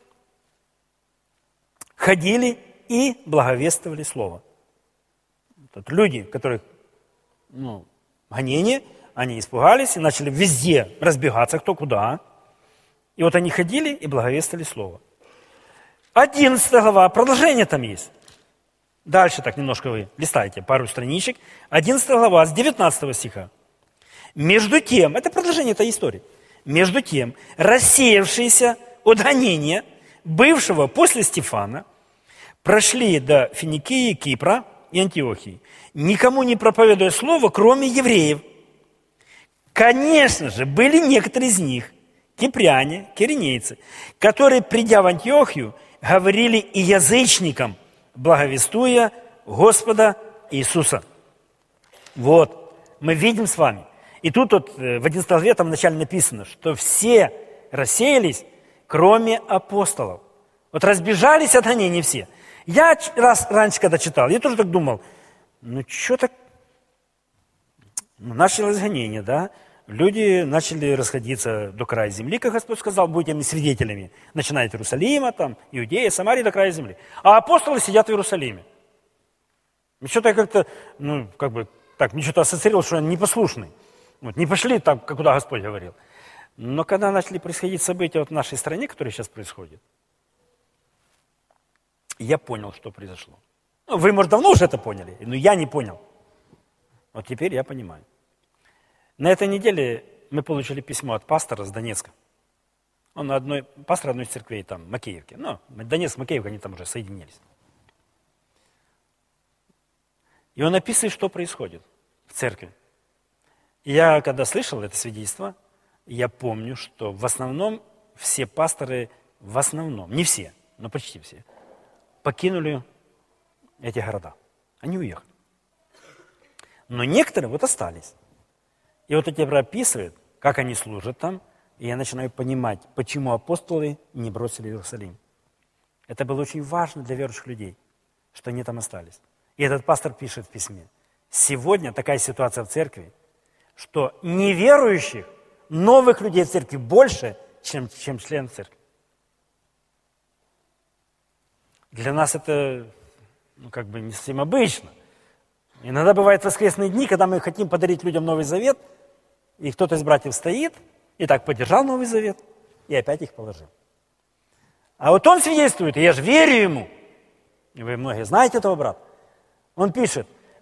ходили и благовествовали слово. Вот люди, которых гонение, они испугались и начали везде разбегаться, кто куда. И вот они ходили и благовествовали слово. 11 глава, продолжение там есть. Дальше так немножко вы листаете, пару страничек. 11 глава, с 19 стиха. Между тем, это продолжение этой истории. Между тем, рассеявшиеся от гонения, бывшего после Стефана, прошли до Финикии, Кипра и Антиохии, никому не проповедуя слово, кроме евреев. Конечно же, были некоторые из них, кипряне, киринейцы, которые, придя в Антиохию, говорили и язычникам, благовествуя Господа Иисуса. Вот, мы видим с вами. И тут вот в 11 главе там вначале написано, что все рассеялись, кроме апостолов. Вот разбежались от гонений все. Я раз раньше, когда читал, я тоже так думал, что так... началось гонение, да? Люди начали расходиться до края земли, как Господь сказал, будьте мне свидетелями. Начиная от Иерусалима, там, Иудея, Самарии до края земли. А апостолы сидят в Иерусалиме. Что-то я как-то, мне что-то ассоциировал, что они непослушны. Вот, не пошли там, куда Господь говорил. Но когда начали происходить события в нашей стране, которые сейчас происходят, я понял, что произошло. Вы, может, давно уже это поняли, но я не понял. Вот теперь я понимаю. На этой неделе мы получили письмо от пастора с Донецка. Он пастор одной из церквей, там, Макеевки. Донецк, Макеевка, они там уже соединились. И он описывает, что происходит в церкви. И я, когда слышал это свидетельство, я помню, что в основном все пасторы, не все, но почти все, покинули эти города. Они уехали. Но некоторые вот остались. И вот эти описывают, как они служат там, и я начинаю понимать, почему апостолы не бросили Иерусалим. Это было очень важно для верующих людей, что они там остались. И этот пастор пишет в письме, сегодня такая ситуация в церкви, что неверующих, новых людей в церкви больше, чем членов церкви. Для нас это, не совсем обычно. Иногда бывают воскресные дни, когда мы хотим подарить людям Новый Завет, и кто-то из братьев стоит, и так поддержал Новый Завет, и опять их положил. А вот он свидетельствует, и я же верю ему. И вы многие знаете этого брата. Он пишет,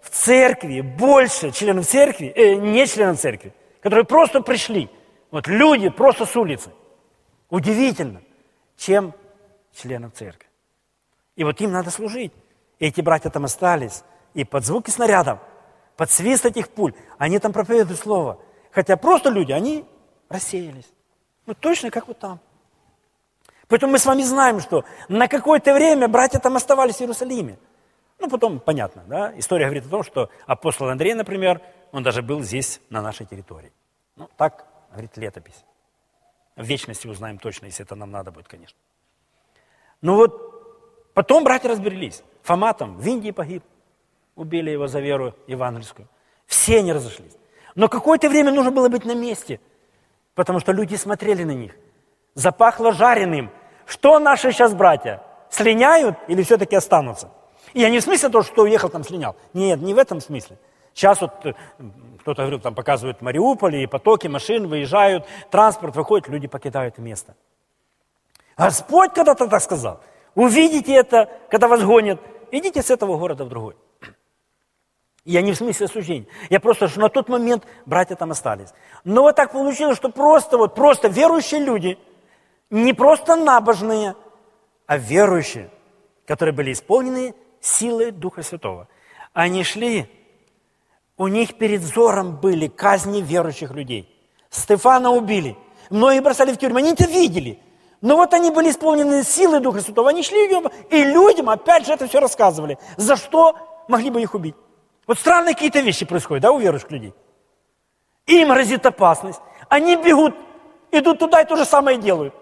в церкви больше членов церкви, не членов церкви, которые просто пришли, вот люди просто с улицы. Удивительно, чем членов церкви. И вот им надо служить. И эти братья там остались, и под звуки снарядов, под свист этих пуль, они там проповедуют слово. Хотя просто люди, они рассеялись. Ну точно как вот там. Поэтому мы с вами знаем, что на какое-то время братья там оставались в Иерусалиме. Ну потом, понятно, да, история говорит о том, что апостол Андрей, например, он даже был здесь, на нашей территории. Ну так говорит летопись. В вечности узнаем точно, если это нам надо будет, конечно. Ну вот, потом братья разберились. Фома там в Индии погиб. Убили его за веру евангельскую. Все они разошлись. Но какое-то время нужно было быть на месте, потому что люди смотрели на них. Запахло жареным. Что наши сейчас братья? Слиняют или все-таки останутся? И я не в смысле того, что уехал там слинял. Нет, не в этом смысле. Сейчас вот кто-то говорил, там показывают Мариуполь, и потоки машин выезжают, транспорт выходит, люди покидают место. Господь когда-то так сказал. Увидите это, когда вас гонят, идите с этого города в другой. Я не в смысле осуждения. Я просто, что на тот момент братья там остались. Но вот так получилось, что просто верующие люди, не просто набожные, а верующие, которые были исполнены силой Духа Святого. Они шли, у них перед взором были казни верующих людей. Стефана убили, многие бросали в тюрьму, они это видели. Но вот они были исполнены силой Духа Святого, они шли и людям опять же это все рассказывали. За что могли бы их убить? Вот странные какие-то вещи происходят, да, у верующих людей. Им грозит опасность. Они бегут, идут туда и то же самое делают.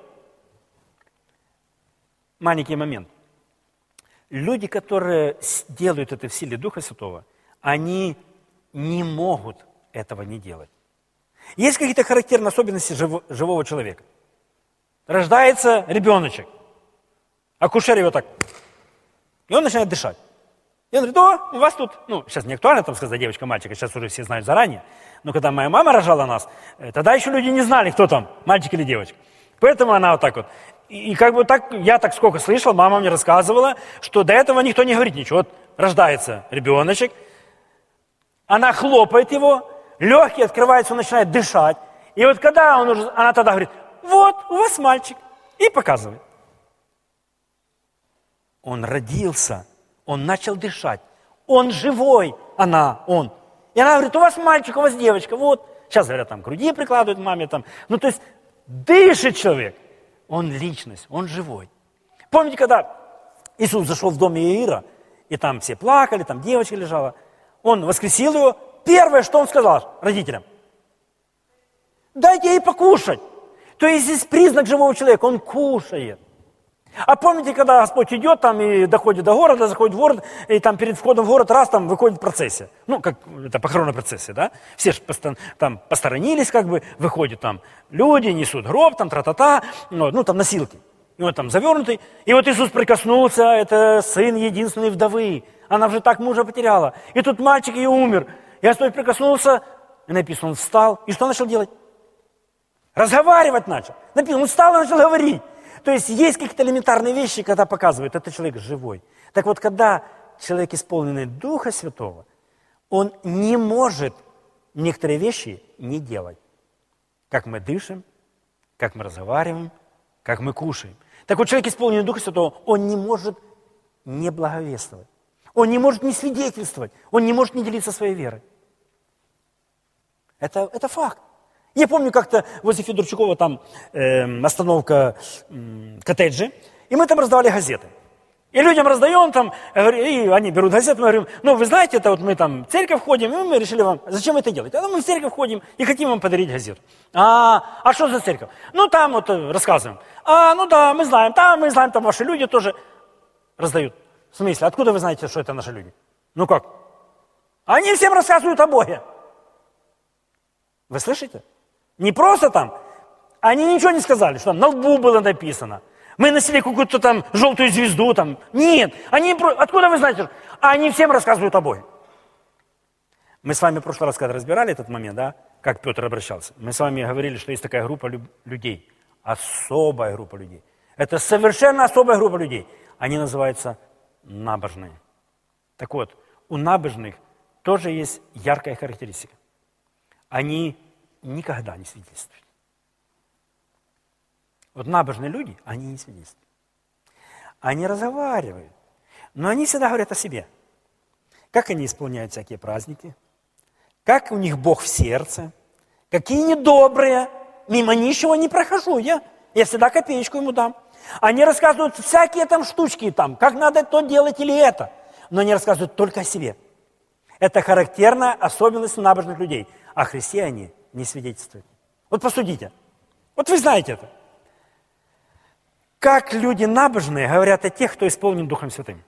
Маленький момент. Люди, которые делают это в силе Духа Святого, они не могут этого не делать. Есть какие-то характерные особенности живого человека. Рождается ребеночек. Акушер его так. И он начинает дышать. И он говорит, у вас тут, сейчас не актуально там сказать девочка, мальчика, сейчас уже все знают заранее. Но когда моя мама рожала нас, тогда еще люди не знали, кто там, мальчик или девочка. Поэтому она вот так вот. И как бы так, я так сколько слышал, мама мне рассказывала, что до этого никто не говорит ничего. Вот рождается ребеночек, она хлопает его, легкие открываются, он начинает дышать. И вот когда она тогда говорит, вот, у вас мальчик, и показывает. Он родился, он начал дышать, он живой, он. И она говорит, у вас мальчик, у вас девочка, вот. Сейчас, говорят, там груди прикладывают маме, там. Ну, то есть, дышит человек. Он личность, он живой. Помните, когда Иисус зашел в дом Иаира, и там все плакали, там девочка лежала, он воскресил его. Первое, что он сказал родителям, дайте ей покушать. То есть здесь признак живого человека, он кушает. А помните, когда Господь идет там и доходит до города, заходит в город, и там перед входом в город раз там выходит процессия. Ну, как это похоронная процессия, да? Все же там посторонились, как бы, выходят там люди, несут гроб, там тра-та-та, там носилки. И он там завернутый. И вот Иисус прикоснулся, это сын единственной вдовы. Она уже так мужа потеряла. И тут мальчик ее умер. И Господь прикоснулся, и написано, он встал. И что начал делать? Разговаривать начал. Написано, он встал и начал говорить. То есть есть какие-то элементарные вещи, когда показывают, это человек живой. Так вот, когда человек исполненный Духа Святого, он не может некоторые вещи не делать. Как мы дышим, как мы разговариваем, как мы кушаем. Так вот, человек, исполненный Духа Святого, он не может не благовествовать. Он не может не свидетельствовать. Он не может не делиться своей верой. Это факт. Я помню, как-то возле Федорчукова там остановка коттеджи, и мы там раздавали газеты. И людям раздаем там, и они берут газету, мы говорим, вы знаете, это вот мы там в церковь ходим, и мы решили вам, зачем вы это делаете? Мы в церковь ходим и хотим вам подарить газету. А что за церковь? Там вот рассказываем. Да, мы знаем, там ваши люди тоже раздают. В смысле, откуда вы знаете, что это наши люди? Как? Они всем рассказывают о Боге. Вы слышите? Не просто там, они ничего не сказали, что там на лбу было написано. Мы носили какую-то там желтую звезду, там. Нет, откуда вы знаете? Они всем рассказывают о Боге. Мы с вами в прошлый раз, когда разбирали этот момент, да, как Петр обращался, мы с вами говорили, что есть такая группа людей, особая группа людей. Это совершенно особая группа людей. Они называются набожные. Так вот, у набожных тоже есть яркая характеристика. Они никогда не свидетельствуют. Вот набожные люди, они не свидетельствуют. Они разговаривают, но они всегда говорят о себе. Как они исполняют всякие праздники, как у них Бог в сердце, какие они добрые, мимо ничего не прохожу я всегда копеечку ему дам. Они рассказывают всякие там штучки, там, как надо то делать или это, но они рассказывают только о себе. Это характерная особенность набожных людей. О Христе они не свидетельствуют. Вот посудите. Вот вы знаете это. Как люди набожные говорят о тех, кто исполнен Духом Святым?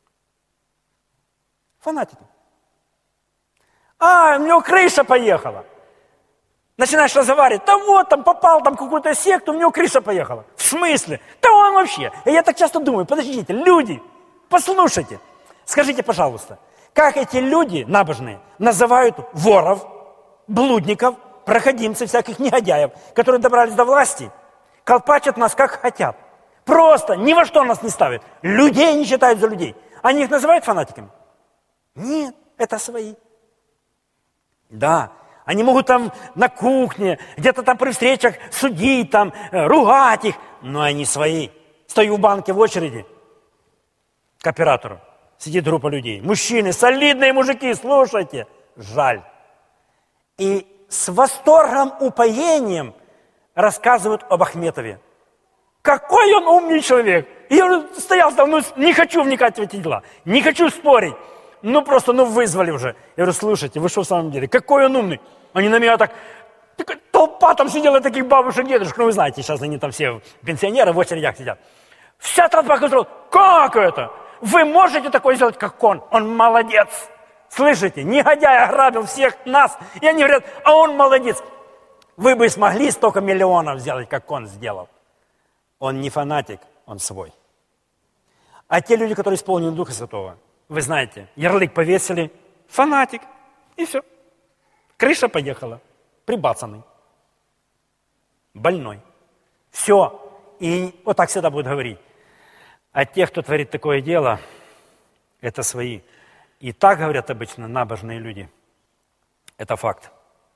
Фанатики. У него крыша поехала. Начинаешь разговаривать, да вот, там попал там какую-то секту, у него крыша поехала. В смысле? Да он вообще. И я так часто думаю, подождите, люди, послушайте. Скажите, пожалуйста, как эти люди набожные называют воров, блудников, проходимцев, всяких негодяев, которые добрались до власти, колпачат нас как хотят. Просто ни во что нас не ставят. Людей не считают за людей. Они их называют фанатиками? Нет, это свои. Да, они могут там на кухне, где-то там при встречах судить, там, ругать их, но они свои. Стою в банке в очереди к оператору. Сидит группа людей. Мужчины, солидные мужики, слушайте. Жаль. И с восторгом, упоением рассказывают об Ахметове. Какой он умный человек. И я стоял там, не хочу вникать в эти дела. Не хочу спорить. Просто вызвали уже. Я говорю, слушайте, вы что в самом деле? Какой он умный? Они на меня так толпа там сидела таких бабушек, дедушек. Вы знаете, сейчас они там все пенсионеры в очередях сидят. Вся толпа сказала, как это? Вы можете такое сделать, как он? Он молодец. Слышите, негодяй ограбил всех нас. И они говорят, а он молодец. Вы бы смогли столько миллионов сделать, как он сделал. Он не фанатик, он свой. А те люди, которые исполнены Духа Святого, вы знаете, ярлык повесили, фанатик, и все. Крыша поехала, прибацанный, больной. Все. И вот так всегда будут говорить. А те, кто творит такое дело, это свои. И так говорят обычно набожные люди. Это факт.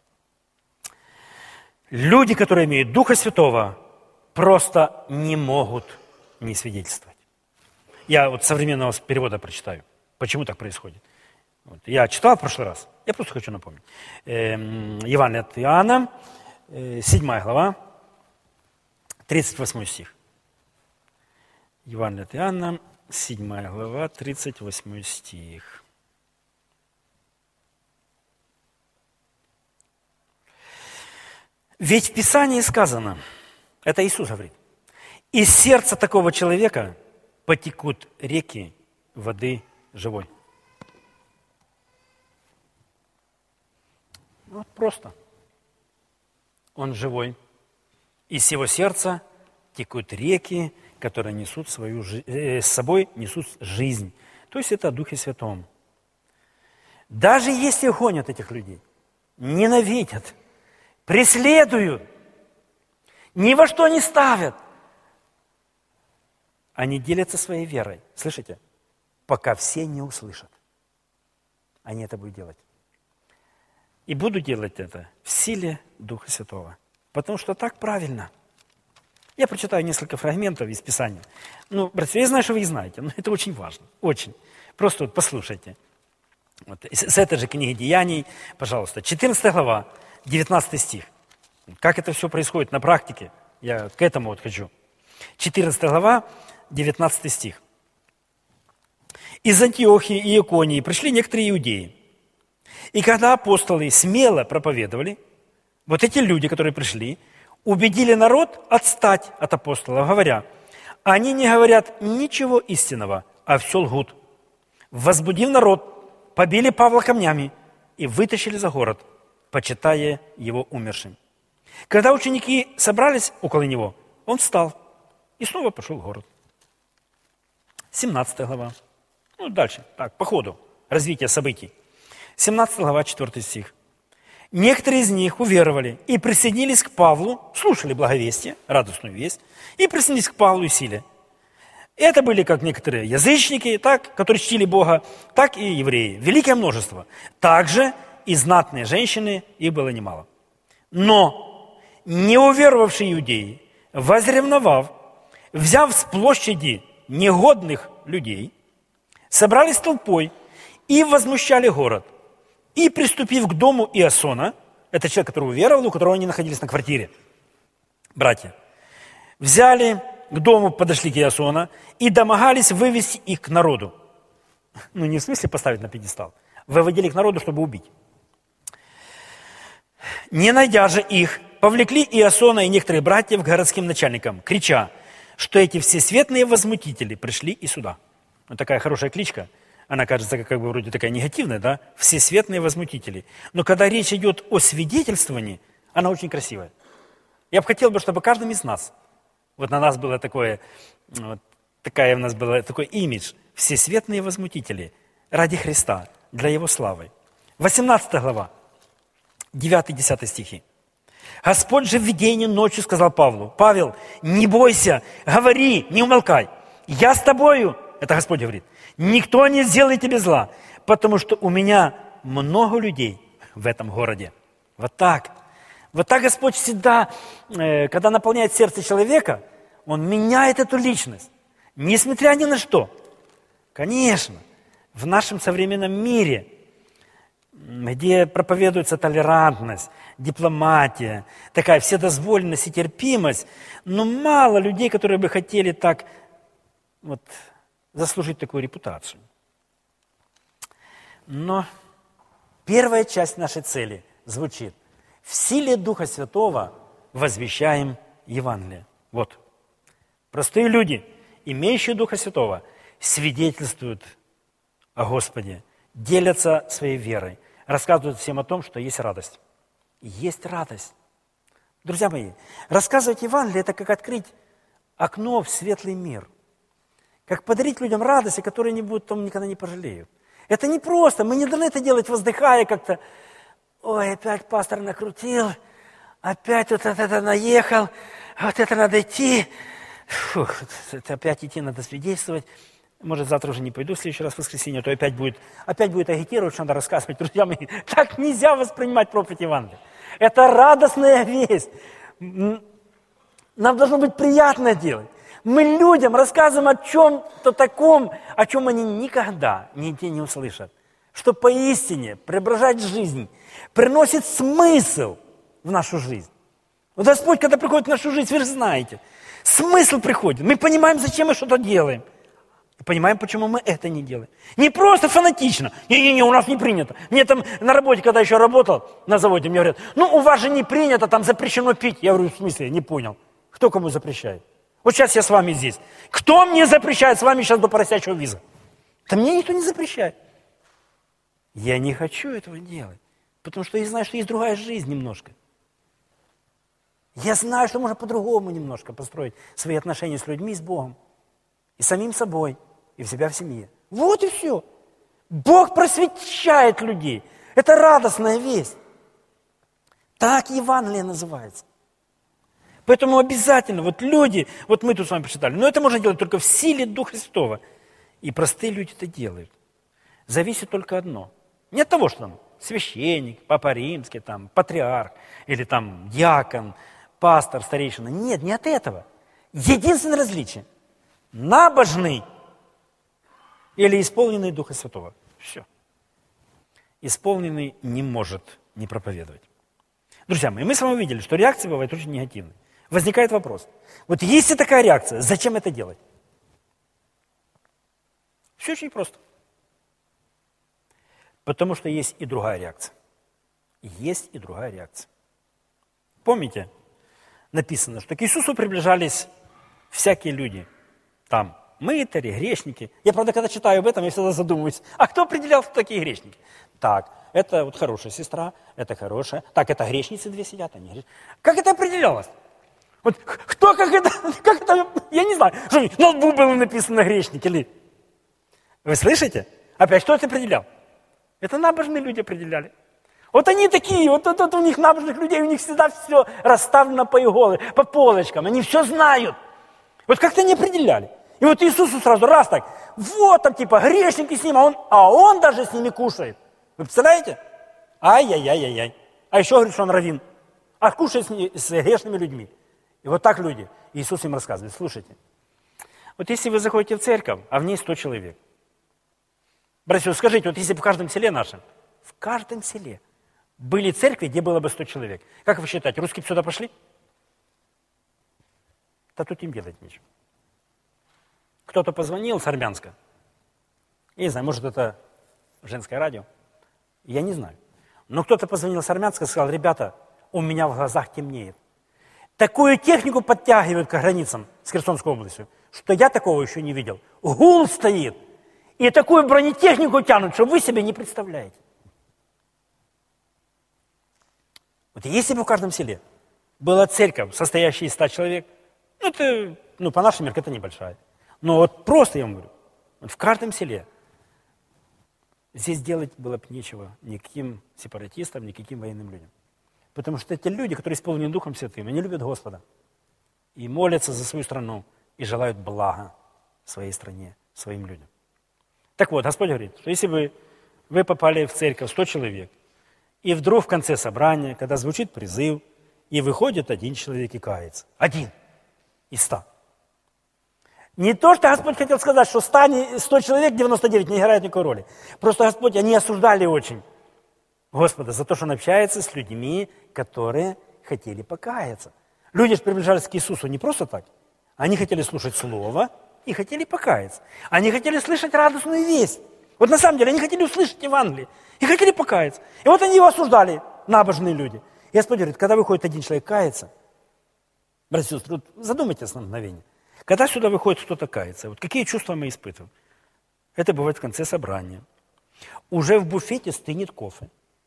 Люди, которые имеют Духа Святого, просто не могут не свидетельствовать. Я вот современного перевода прочитаю. Почему так происходит? Я читал в прошлый раз. Я просто хочу напомнить. Евангелие от Иоанна, 7 глава, 38 стих. Евангелие от Иоанна, 7 глава, 38 стих. Ведь в Писании сказано, это Иисус говорит, из сердца такого человека потекут реки воды живой. Вот просто. Он живой. Из его сердца текут реки, которые несут с собой несут жизнь. То есть это о Духе Святом. Даже если гонят этих людей, ненавидят, преследуют, ни во что не ставят, они делятся своей верой. Слышите? Пока все не услышат. Они это будут делать. И буду делать это в силе Духа Святого. Потому что так правильно. Я прочитаю несколько фрагментов из Писания. Братья, я знаю, что вы их знаете, но это очень важно. Очень. Просто вот послушайте. Вот, с этой же книги Деяний, пожалуйста, 14 глава, 19 стих. Как это все происходит на практике? Я к этому вот хочу. 14 глава, 19 стих. Из Антиохии и Иконии пришли некоторые иудеи. И когда апостолы смело проповедовали, вот эти люди, которые пришли, убедили народ отстать от апостолов, говоря, они не говорят ничего истинного, а все лгут. Возбудив народ, побили Павла камнями и вытащили за город, почитая его умершим. Когда ученики собрались около него, он встал и снова пошел в город. 17 глава. Дальше, так, по ходу, развитие событий. 17 глава, 4 стих. Некоторые из них уверовали и присоединились к Павлу, слушали благовестие, радостную весть, и присоединились к Павлу и Силе. Это были как некоторые язычники, так, которые чтили Бога, так и евреи. Великое множество. Также и знатные женщины, их было немало. Но неуверовавшие иудеи, возревновав, взяв с площади негодных людей, собрались толпой и возмущали город. И, приступив к дому Иасона, это человек, который уверовал, у которого они находились на квартире, братья, взяли к дому, подошли к Иасона и домогались вывести их к народу. Ну, не в смысле поставить на пьедестал. Выводили к народу, чтобы убить. Не найдя же их, повлекли Иасона и некоторых братьев к городским начальникам, крича, что эти всесветные возмутители пришли и сюда. Вот такая хорошая кличка. Она кажется как бы вроде такая негативная, да? Всесветные возмутители. Но когда речь идет о свидетельствовании, она очень красивая. Я бы хотел, чтобы каждым из нас, вот на нас было такой имидж, всесветные возмутители ради Христа, для Его славы. 18 глава, 9-10 стихи. Господь же в видении ночью сказал Павлу: Павел, не бойся, говори, не умолкай. Я с тобою, это Господь говорит, никто не сделает тебе зла, потому что у меня много людей в этом городе. Вот так. Вот так Господь всегда, когда наполняет сердце человека, Он меняет эту личность, несмотря ни на что. Конечно, в нашем современном мире, где проповедуется толерантность, дипломатия, такая вседозволенность и терпимость, но мало людей, которые бы хотели так вот заслужить такую репутацию. Но первая часть нашей цели звучит: в силе Духа Святого возвещаем Евангелие. Вот. Простые люди, имеющие Духа Святого, свидетельствуют о Господе, делятся своей верой, рассказывают всем о том, что есть радость. Есть радость. Друзья мои, рассказывать Евангелие – это как открыть окно в светлый мир. Как подарить людям радость, о которой они будут там никогда не пожалеют. Это не просто, мы не должны это делать, воздыхая как-то: ой, опять пастор накрутил, опять тут это наехал, вот это надо идти. Фух, это опять идти надо свидетельствовать. Может, завтра уже не пойду, в следующий раз в воскресенье, а то опять будет агитировать, что надо рассказывать. Друзья мои, так нельзя воспринимать проповедь Евангелия. Это радостная весть. Нам должно быть приятно делать. Мы людям рассказываем о чем-то таком, о чем они никогда нигде не услышат. Что поистине преображать жизнь, приносит смысл в нашу жизнь. Вот Господь, когда приходит в нашу жизнь, вы же знаете, смысл приходит. Мы понимаем, зачем мы что-то делаем. И понимаем, почему мы это не делаем. Не просто фанатично. Не, у нас не принято. Мне там на работе, когда еще работал на заводе, мне говорят: ну, у вас же не принято, там запрещено пить. Я говорю: в смысле? Не понял. Кто кому запрещает? Вот сейчас я с вами здесь. Кто мне запрещает с вами сейчас до поросячьего виза? Да мне никто не запрещает. Я не хочу этого делать, потому что я знаю, что есть другая жизнь немножко. Я знаю, что можно по-другому немножко построить свои отношения с людьми, с Богом, и самим собой, и в себя в семье. Вот и все. Бог просвещает людей. Это радостная весть. Так Евангелие называется. Поэтому обязательно, вот люди, вот мы тут с вами прочитали, но это можно делать только в силе Духа Святого. И простые люди это делают. Зависит только одно. Не от того, что там священник, папа римский, там, патриарх, или там диакон, пастор, старейшина. Нет, не от этого. Единственное различие: набожный или исполненный Духа Святого. Все. Исполненный не может не проповедовать. Друзья мои, мы с вами увидели, что реакция бывает очень негативной. Возникает вопрос: вот если такая реакция, зачем это делать? Все очень просто. Потому что есть и другая реакция. Есть и другая реакция. Помните, написано, что к Иисусу приближались всякие люди. Там мытари, грешники. Я, правда, когда читаю об этом, я всегда задумываюсь: а кто определял, кто такие грешники? Так, это вот хорошая сестра, это хорошая. Так, это грешницы две сидят, они грешники. Как это определялось? Вот кто, как это, я не знаю. Что, на лбу было написано грешник или... Вы слышите? Опять, кто это определял? Это набожные люди определяли. Вот они такие, вот у них набожных людей, у них всегда все расставлено по полочкам. Они все знают. Вот как-то они определяли. И вот Иисусу сразу раз так, вот там типа грешники с ним, а он даже с ними кушает. Вы представляете? Ай-яй-яй-яй-яй. А еще говорит, что он раввин. А кушает с грешными людьми. И вот так люди. Иисус им рассказывает, слушайте. Вот если вы заходите в церковь, а в ней 100 человек. Братья, скажите, вот если бы в каждом селе нашем, в каждом селе были церкви, где было бы 100 человек. Как вы считаете, русские бы сюда пошли? Да тут им делать нечего. Кто-то позвонил с Армянска. Я не знаю, может, это женское радио. Я не знаю. Но кто-то позвонил с Армянска и сказал, ребята, у меня в глазах темнеет. Такую технику подтягивают к границам с Херсонской областью, что я такого еще не видел. Гул стоит. И такую бронетехнику тянут, что вы себе не представляете. Вот если бы в каждом селе была церковь, состоящая из 100 человек, это, по нашим меркам, это небольшая. Но вот просто, я вам говорю, вот в каждом селе здесь делать было бы нечего никаким сепаратистам, никаким военным людям. Потому что эти люди, которые исполнены Духом Святым, они любят Господа. И молятся за свою страну, и желают блага своей стране, своим людям. Так вот, Господь говорит, что если бы вы попали в церковь 100 человек, и вдруг в конце собрания, когда звучит призыв, и выходит один человек и кается. Один из 100. Не то, что Господь хотел сказать, что 100 человек, 99 не играют никакой роли. Просто Господь, они осуждали очень Господа за то, что Он общается с людьми, которые хотели покаяться. Люди же приближались к Иисусу не просто так. Они хотели слушать Слово и хотели покаяться. Они хотели слышать радостную весть. Вот на самом деле они хотели услышать Евангелие и хотели покаяться. И вот они его осуждали, набожные люди. И Господь говорит, когда выходит один человек каяться, братья и сестры, вот задумайтесь на мгновение. Когда сюда выходит кто-то каяться, вот какие чувства мы испытываем? Это бывает в конце собрания. Уже в буфете стынет кофе.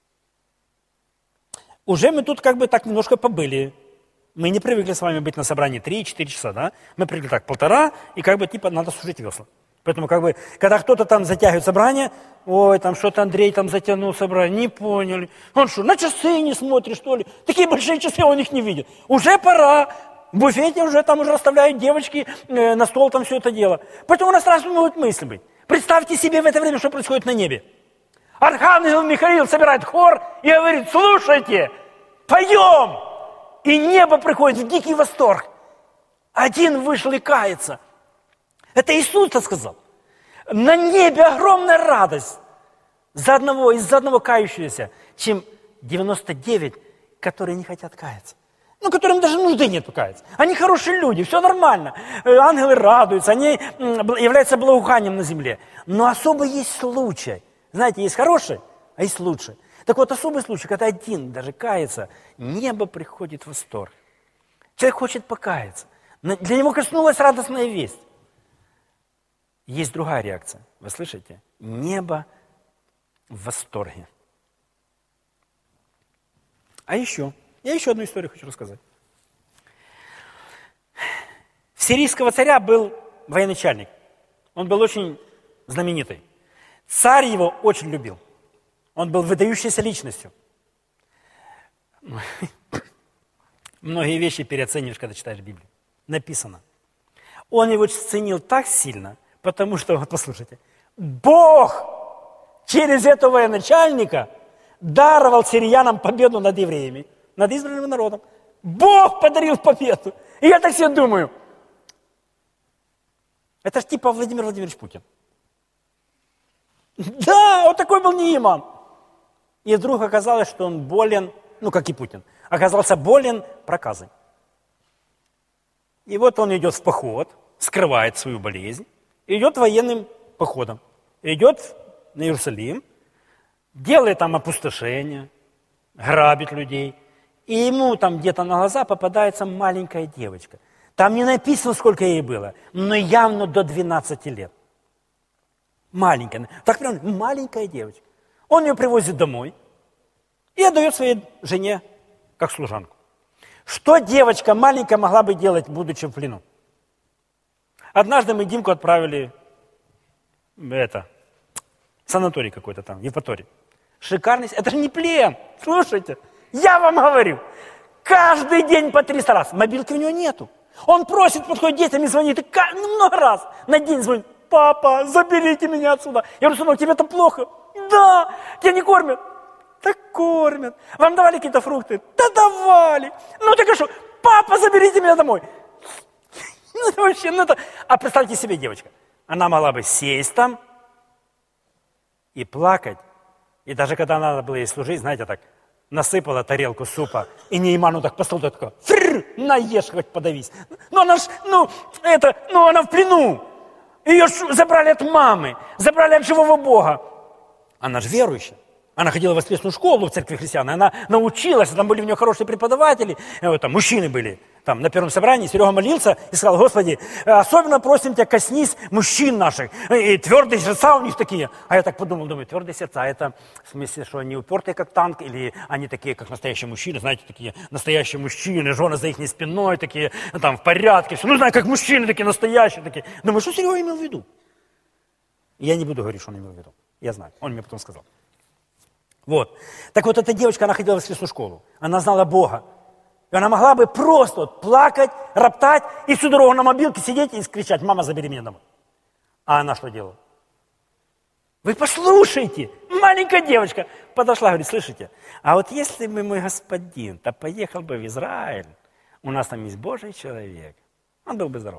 Уже мы тут как бы так немножко побыли. Мы не привыкли с вами быть на собрании 3-4 часа, да? Мы привыкли так 1,5, и как бы типа надо сушить весла. Поэтому как бы, когда кто-то там затягивает собрание, ой, там что-то Андрей там затянул собрание, не поняли. Он что, на часы не смотрит, что ли? Такие большие часы он их не видит. Уже пора. В буфете уже там уже расставляют девочки на стол, там все это дело. Поэтому у нас сразу могут мысли быть. Представьте себе в это время, что происходит на небе. Архангел Михаил собирает хор и говорит, слушайте, поем! И небо приходит в дикий восторг. Один вышел и кается. Это Иисус-то сказал. На небе огромная радость из-за одного кающегося, чем 99, которые не хотят каяться. Которым даже нужды нет каяться. Они хорошие люди, все нормально. Ангелы радуются, они являются благоуханием на земле. Но особо есть случай. Знаете, есть хороший, а есть лучший. Так вот, особый случай, когда один даже кается, небо приходит в восторг. Человек хочет покаяться. Для него коснулась радостная весть. Есть другая реакция. Вы слышите? Небо в восторге. А еще, я еще одну историю хочу рассказать. У сирийского царя был военачальник. Он был очень знаменитый. Царь его очень любил. Он был выдающейся личностью. Многие вещи переоцениваешь, когда читаешь Библию. Написано. Он его ценил так сильно, потому что, вот послушайте, Бог через этого военачальника даровал сириянам победу над евреями, над избранным народом. Бог подарил победу. И я так себе думаю, это ж типа Владимир Владимирович Путин. Да, вот такой был Нееман. И вдруг оказалось, что он болен, как и Путин, оказался болен проказой. И вот он идет в поход, скрывает свою болезнь, идет военным походом, идет на Иерусалим, делает там опустошение, грабит людей. И ему там где-то на глаза попадается маленькая девочка. Там не написано, сколько ей было, но явно до 12 лет. Маленькая, так прям маленькая девочка. Он ее привозит домой и отдает своей жене как служанку. Что девочка маленькая могла бы делать, будучи в плену? Однажды мы Димку отправили в санаторий какой-то там, в Евпатории. Шикарный, это же не плен, слушайте, я вам говорю, каждый день по 300 раз. Мобилки у него нету. Он просит, подходит к детям и звонит, и много раз на день звонит: папа, заберите меня отсюда. Я говорю: сынок, тебе-то плохо? Да. Тебя не кормят? Так кормят. Вам давали какие-то фрукты? Да давали. Ну так и что? Папа, заберите меня домой. Ну это вообще, ну это... А представьте себе, девочка, она могла бы сесть там и плакать. И даже когда надо было ей служить, знаете, так, насыпала тарелку супа, и Нейману так по столу такое: наешь, хоть подавись. Ну она ж, она в плену. Ее забрали от мамы, забрали от живого Бога. Она же верующая. Она ходила в воскресную школу в церкви христиан, она научилась, там были у нее хорошие преподаватели, там мужчины были. Там на первом собрании Серега молился и сказал: Господи, особенно просим Тебя, коснись мужчин наших. И твердые сердца у них такие. А я так подумал, думаю, твердые сердца, это в смысле, что они упертые, как танк, или они такие, как настоящие мужчины, знаете, такие настоящие мужчины, жены за их спиной, такие там в порядке, все. Ну, знаю, как мужчины такие настоящие, такие. Думаю, что Серега имел в виду? Я не буду говорить, что он имел в виду. Я знаю, он мне потом сказал. Вот. Так вот, эта девочка, она ходила в воскресную школу. Она знала Бога. И она могла бы просто плакать, роптать и всю дорогу на мобилке сидеть и кричать: мама, забери меня домой. А она что делала? Вы послушайте, маленькая девочка подошла, говорит: слышите, а вот если бы мой господин-то поехал бы в Израиль, у нас там есть Божий человек, он был бы здоров.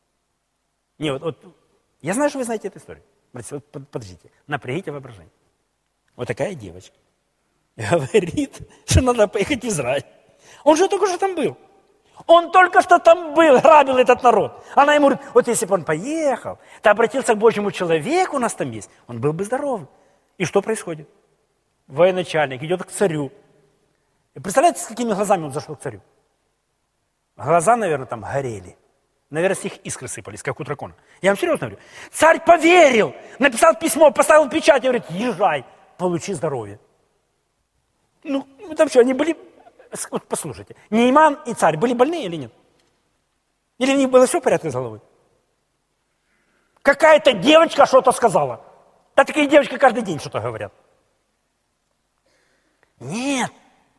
Не, вот, я знаю, что вы знаете эту историю. Подождите, напрягите воображение. Вот такая девочка говорит, что надо поехать в Израиль. Он же только что там был. Он только что там был, грабил этот народ. Она ему говорит: вот если бы он поехал, ты обратился к Божьему человеку, у нас там есть, он был бы здоров. И что происходит? Военачальник идет к царю. И представляете, с какими глазами он зашел к царю? Глаза, наверное, там горели. Наверное, с них искры сыпались, как у дракона. Я вам серьезно говорю. Царь поверил, написал письмо, поставил печать и говорит: езжай, получи здоровье. Ну, там что, они были... Вот послушайте, Нейман и царь были больные или нет? Или у них было все в порядке с головой? Какая-то девочка что-то сказала. Да такие девочки каждый день что-то говорят. Нет.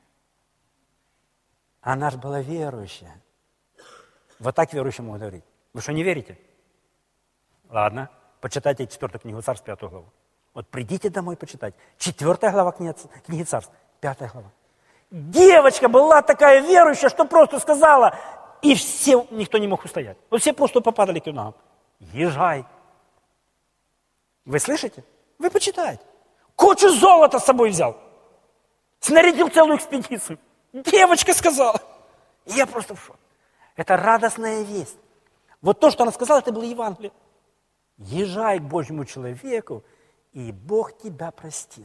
Она же была верующая. Вот так верующие могут говорить. Вы что, не верите? Ладно, почитайте 4 книгу Царств, 5 главу. Вот придите домой почитать. 4 глава книги Царств, 5 глава. Девочка была такая верующая, что просто сказала, и все, никто не мог устоять. Вот все просто попадали к ее ногам. Езжай. Вы слышите? Вы почитайте. Кучу золота с собой взял. Снарядил целую экспедицию. Девочка сказала. И я просто в шоке. Это радостная весть. Вот то, что она сказала, это было Евангелие. Езжай к Божьему человеку, и Бог тебя простит.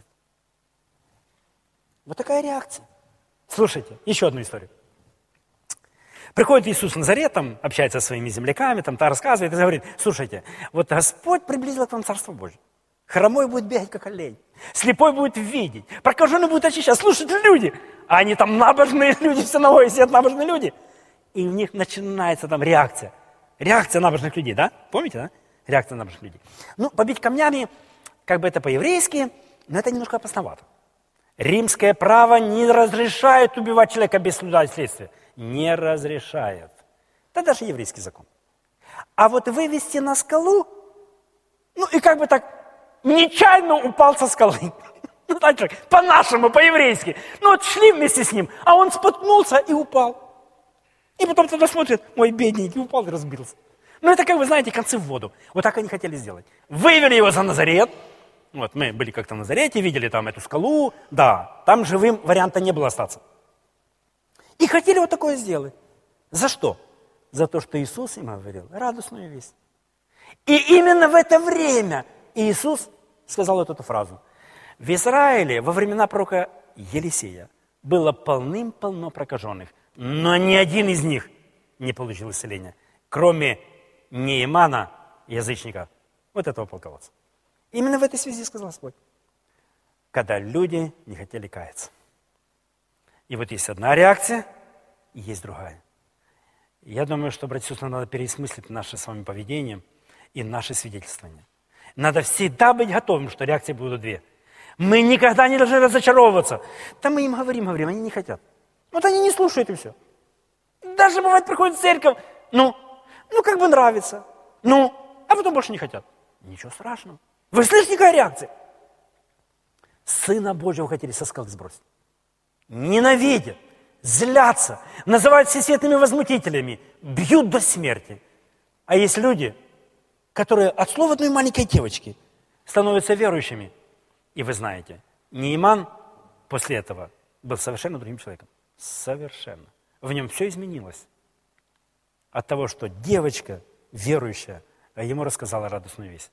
Вот такая реакция. Слушайте, еще одну историю. Приходит Иисус в Назарет, там, общается со своими земляками, там, рассказывает и говорит: слушайте, вот Господь приблизил к вам Царство Божье. Хромой будет бегать, как олень. Слепой будет видеть. Прокаженный будет очищать. Слушайте, люди. А они там набожные люди, в синагоге сидят набожные люди. И у них начинается там реакция. Реакция набожных людей, да? Помните, да? Реакция набожных людей. Ну, побить камнями, как бы это по-еврейски, но это немножко опасновато. Римское право не разрешает убивать человека без суда и следствия. Не разрешает. Это даже еврейский закон. А вот вывести на скалу, ну и как бы так, нечаянно упал со скалы. Ну, так, по-нашему, по-еврейски. Ну вот шли вместе с ним, а он споткнулся и упал. И потом тогда смотрит: мой бедненький упал и разбился. Ну это, как вы знаете, концы в воду. Вот так они хотели сделать. Вывели его за Назарет. Вот мы были как-то в Назарете, видели там эту скалу. Да, там живым варианта не было остаться. И хотели вот такое сделать. За что? За то, что Иисус им говорил радостную весть. И именно в это время Иисус сказал вот эту фразу. В Израиле во времена пророка Елисея было полным-полно прокаженных, но ни один из них не получил исцеления, кроме Неймана, язычника, вот этого полководца. Именно в этой связи сказал Господь. Когда люди не хотели каяться. И вот есть одна реакция, и есть другая. Я думаю, что, братья и сестры, надо переосмыслить наше с вами поведение и наше свидетельствование. Надо всегда быть готовым, что реакции будут две. Мы никогда не должны разочаровываться. Да мы им говорим, они не хотят. Вот они не слушают и все. Даже бывает приходят в церковь, Ну, как бы нравится. Ну, а потом больше не хотят. Ничего страшного. Вы слышите, какая реакция? Сына Божьего хотели со скал сбросить. Ненавидят, злятся, называют всесветными возмутителями, бьют до смерти. А есть люди, которые от слова одной маленькой девочки становятся верующими. И вы знаете, Нееман после этого был совершенно другим человеком. Совершенно. В нем все изменилось. От того, что девочка верующая ему рассказала радостную весть.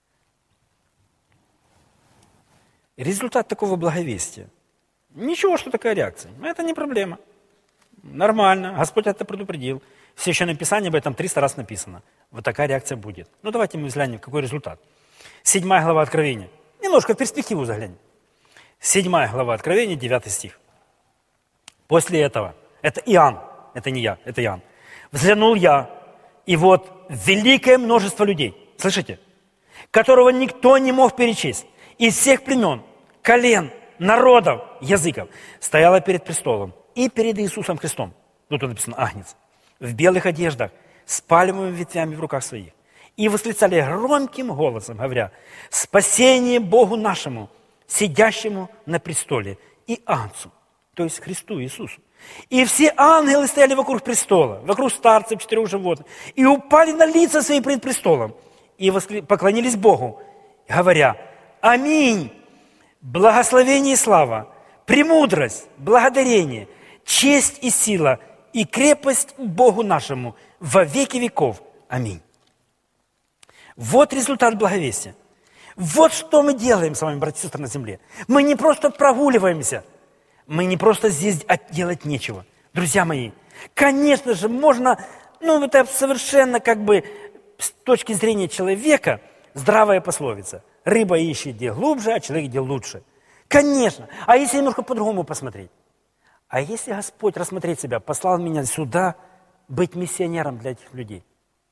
Результат такого благовестия. Ничего, что такая реакция. Это не проблема. Нормально. Господь это предупредил. В Священном Писании об этом 300 раз написано. Вот такая реакция будет. Ну, давайте мы взглянем, какой результат. 7 глава Откровения. Немножко в перспективу заглянем. 7 глава Откровения, 9 стих. После этого, это Иоанн, это не я, это Иоанн. Взглянул я, и вот великое множество людей, слышите, которого никто не мог перечесть, из всех племен, колен, народов, языков, стояло перед престолом и перед Иисусом Христом. Тут написано Агнец. В белых одеждах, с пальмовыми ветвями в руках своих. И восклицали громким голосом, говоря: «Спасение Богу нашему, сидящему на престоле, и Агнцу», то есть Христу Иисусу. И все ангелы стояли вокруг престола, вокруг старцев, 4 животных, и упали на лица свои пред престолом, и поклонились Богу, говоря: «Аминь! Благословение и слава, премудрость, благодарение, честь и сила, и крепость Богу нашему во веки веков. Аминь». Вот результат благовестия. Вот что мы делаем с вами, братья и сестры, на земле. Мы не просто прогуливаемся, мы не просто здесь делать нечего. Друзья мои, конечно же, можно, это совершенно с точки зрения человека здравая пословица. Рыба ищет где глубже, а человек где лучше. Конечно. А если немножко по-другому посмотреть? А если Господь, рассмотреть себя, послал меня сюда быть миссионером для этих людей?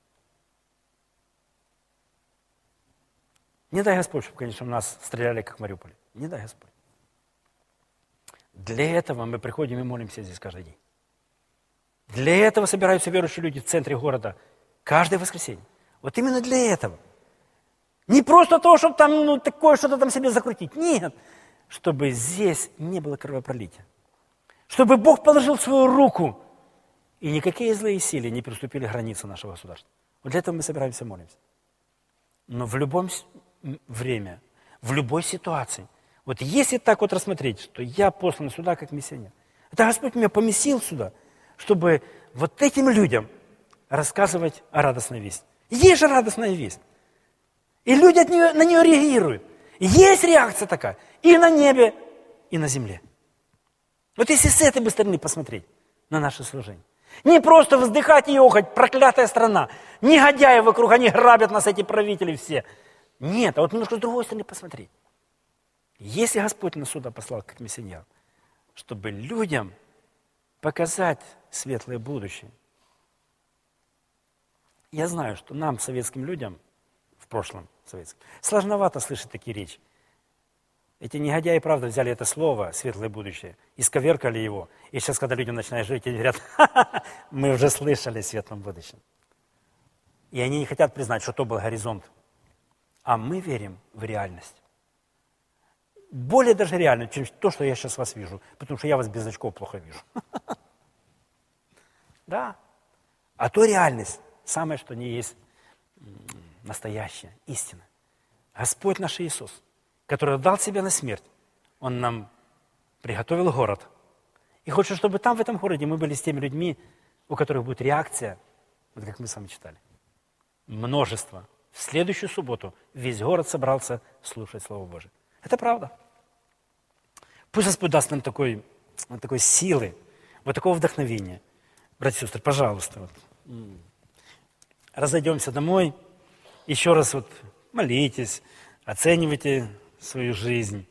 Не дай Господь, чтобы, конечно, нас стреляли, как в Мариуполе. Не дай Господь. Для этого мы приходим и молимся здесь каждый день. Для этого собираются верующие люди в центре города каждое воскресенье. Вот именно для этого. Не просто то, чтобы там такое что-то там себе закрутить. Нет. Чтобы здесь не было кровопролития. Чтобы Бог положил свою руку, и никакие злые силы не переступили границы нашего государства. Вот для этого мы собираемся и молимся. Но в любом время, в любой ситуации, вот если так вот рассмотреть, что я послан сюда как миссионер, это Господь меня поместил сюда, чтобы вот этим людям рассказывать о радостной вести. Есть же радостная весть. И люди на нее реагируют. Есть реакция такая и на небе, и на земле. Вот если с этой бы стороны посмотреть на наше служение. Не просто вздыхать и охать, проклятая страна. Негодяи вокруг, они грабят нас, эти правители все. Нет, а вот немножко с другой стороны посмотреть. Если Господь нас сюда послал как миссионер, чтобы людям показать светлое будущее. Я знаю, что нам, советским людям, в прошлом советском, сложновато слышать такие речи. Эти негодяи, правда, взяли это слово, светлое будущее, исковеркали его. И сейчас, когда людям начинают жить, они говорят: мы уже слышали о светлом будущем. И они не хотят признать, что то был горизонт. А мы верим в реальность. Более даже реально, чем то, что я сейчас вас вижу. Потому что я вас без очков плохо вижу. Да. А то реальность, самое, что не есть настоящая, истина. Господь наш Иисус, который отдал себя на смерть, Он нам приготовил город. И хочет, чтобы там, в этом городе, мы были с теми людьми, у которых будет реакция, вот как мы с вами читали. Множество. В следующую субботу весь город собрался слушать Слово Божие. Это правда. Пусть Господь даст нам такой силы, вот такого вдохновения. Братья и сестры, пожалуйста, разойдемся домой. Еще раз молитесь, оценивайте свою жизнь.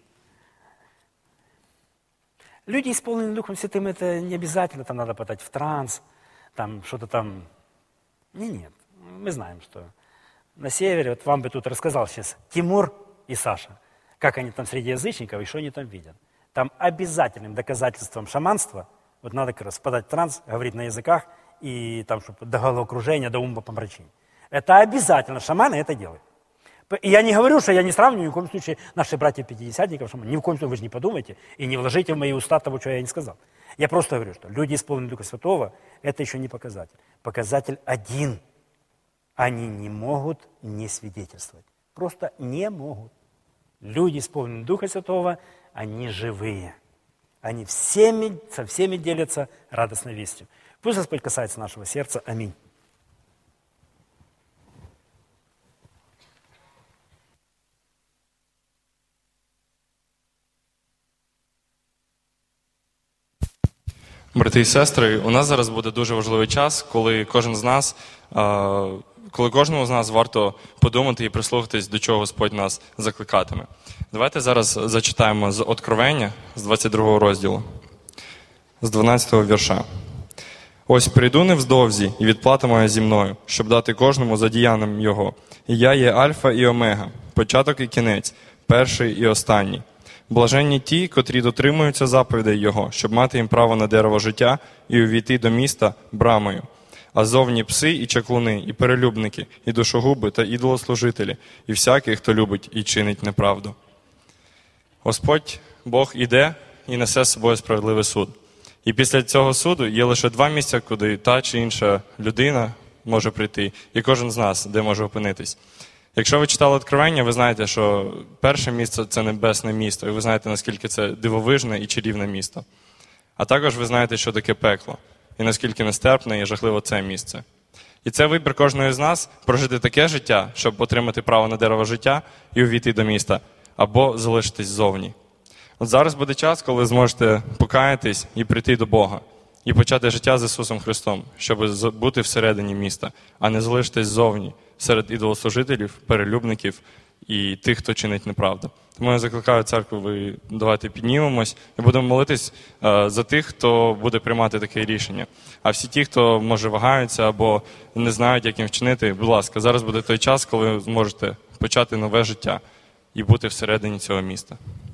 Люди, исполненные Духом Святым, это не обязательно, там надо подать в транс, там что-то там. Нет. Мы знаем, что на севере, вам бы тут рассказал сейчас Тимур и Саша, как они там среди язычников и что они там видят. Там обязательным доказательством шаманства, надо как раз подать в транс, говорить на языках и там, чтобы до головокружения, до умопомрачения. Это обязательно, шаманы это делают. И я не говорю, что я не сравниваю ни в коем случае наших братьев-пятидесятников, шаманов. Ни в коем случае, вы же не подумайте и не вложите в мои уста того, что я не сказал. Я просто говорю, что люди, исполненные Духа Святого, это еще не показатель. Показатель один. Они не могут не свидетельствовать. Просто не могут. Люди, исполненные Духа Святого, они живые. Они со всеми делятся радостной вестью. Пусть Господь касается нашего сердца. Аминь. Брати і сестри, у нас зараз буде дуже важливий час, коли кожному з нас варто подумати і прислухатись, до чого Господь нас закликатиме. Давайте зараз зачитаємо з Откровення, з 22 розділу, з 12 вірша. «Ось прийду невздовзі, і відплата моя зі мною, щоб дати кожному за діянням його. І я є Альфа і Омега, початок і кінець, перший і останній. Блаженні ті, котрі дотримуються заповідей Його, щоб мати їм право на дерево життя і увійти до міста брамою. А зовні пси і чаклуни, і перелюбники, і душогуби, та ідолослужителі, і всякий, хто любить і чинить неправду». Господь, Бог, іде і несе з собою справедливий суд. І після цього суду є лише два місця, куди та чи інша людина може прийти, і кожен з нас, де може опинитись. Якщо ви читали Откровення, ви знаєте, що перше місце – це небесне місто, і ви знаєте, наскільки це дивовижне і чарівне місто. А також ви знаєте, що таке пекло, і наскільки нестерпне і жахливо це місце. І це вибір кожного з нас – прожити таке життя, щоб отримати право на дерево життя і увійти до міста, або залишитись ззовні. От зараз буде час, коли зможете покаятись і прийти до Бога, і почати життя з Ісусом Христом, щоб бути всередині міста, а не залишитись ззовні, серед ідолослужителів, перелюбників і тих, хто чинить неправду. Тому я закликаю церкву, ви давайте піднімемось і будемо молитись за тих, хто буде приймати таке рішення. А всі ті, хто, може, вагаються або не знають, як їм вчинити, будь ласка, зараз буде той час, коли ви зможете почати нове життя і бути всередині цього міста.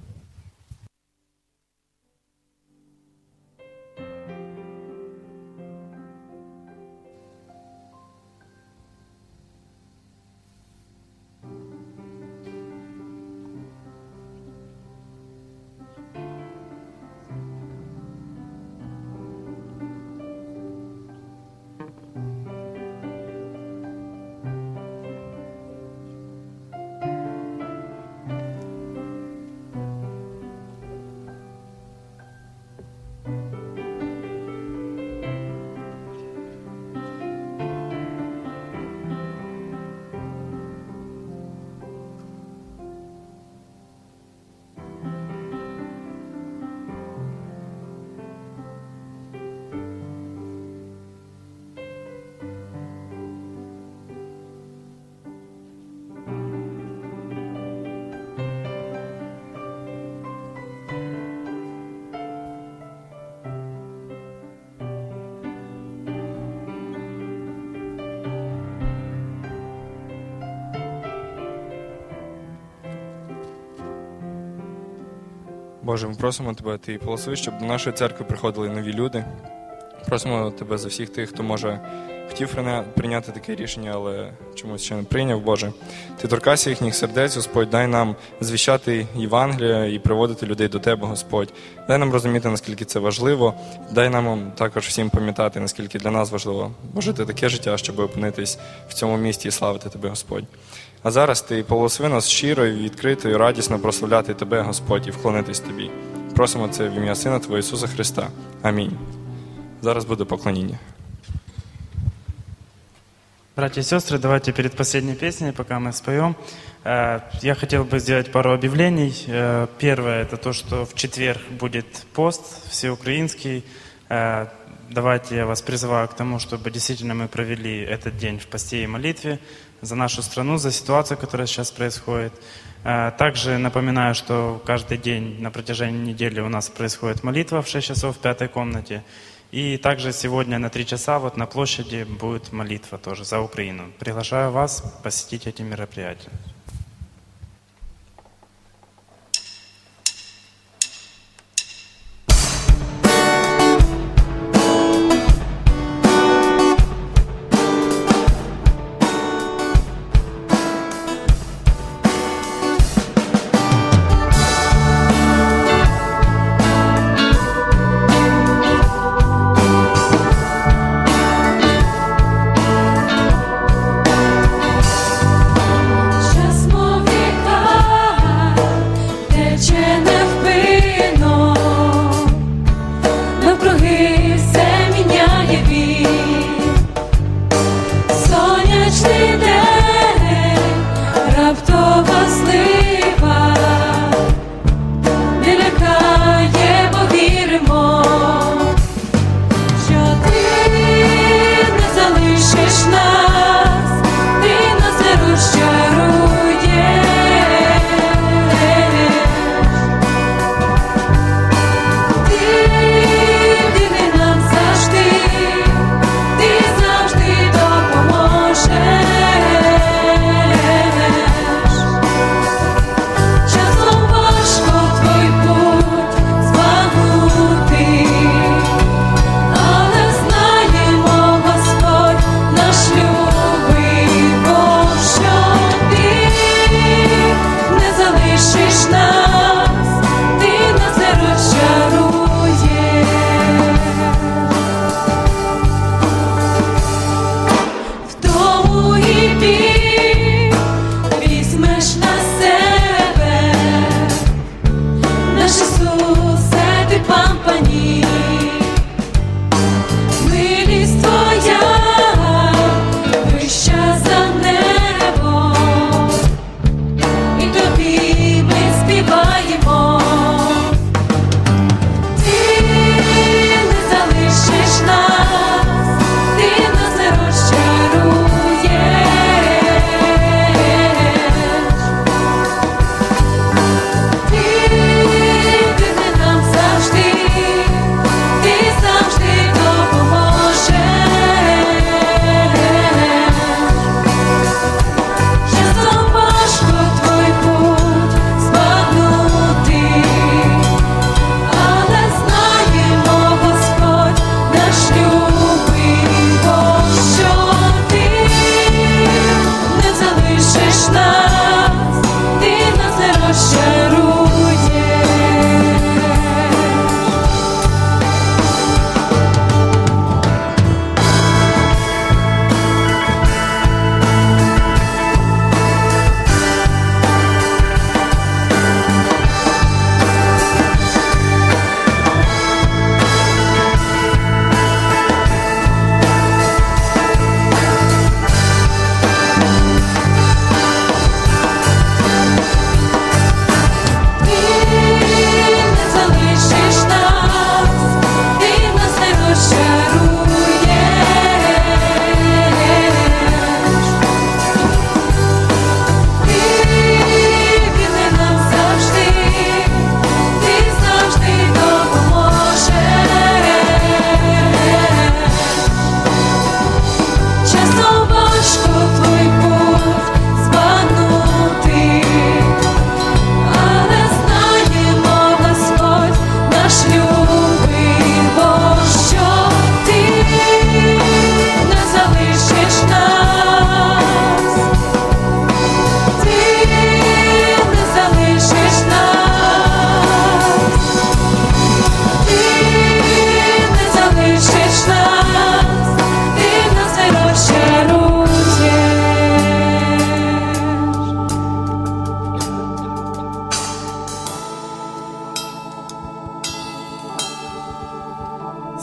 Боже, ми просимо Тебе, Ти благослови, щоб до нашої церкви приходили нові люди. Просимо Тебе за всіх тих, хто, може, хотів прийняти таке рішення, але чомусь ще не прийняв, Боже. Ти торкайся їхніх сердець, Господь, дай нам звіщати Євангелія і приводити людей до Тебе, Господь. Дай нам розуміти, наскільки це важливо. Дай нам також всім пам'ятати, наскільки для нас важливо жити таке життя, щоб опинитись в цьому місті і славити Тебе, Господь. А зараз Ти благослови нас щиро і відкрито і радісно прославляти Тебе, Господь, і вклонитись Тобі. Просимо це в ім'я Сина Твого Ісуса Христа. Амінь. Зараз буде поклоніння. Братья и сестры, давайте перед последней песней, пока мы споем, я хотел бы сделать пару объявлений. Первое – это то, что в четверг будет пост всеукраинский. Давайте я вас призываю к тому, чтобы действительно мы провели этот день в посте и молитве за нашу страну, за ситуацию, которая сейчас происходит. Также напоминаю, что каждый день на протяжении недели у нас происходит молитва в 6 часов в 5 комнате. И также сегодня на 3 часа вот на площади будет молитва тоже за Украину. Приглашаю вас посетить эти мероприятия.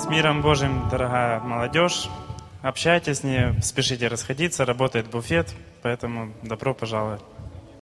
С миром Божьим, дорогая молодежь. Общайтесь, не спешите расходиться, работает буфет, поэтому добро пожаловать.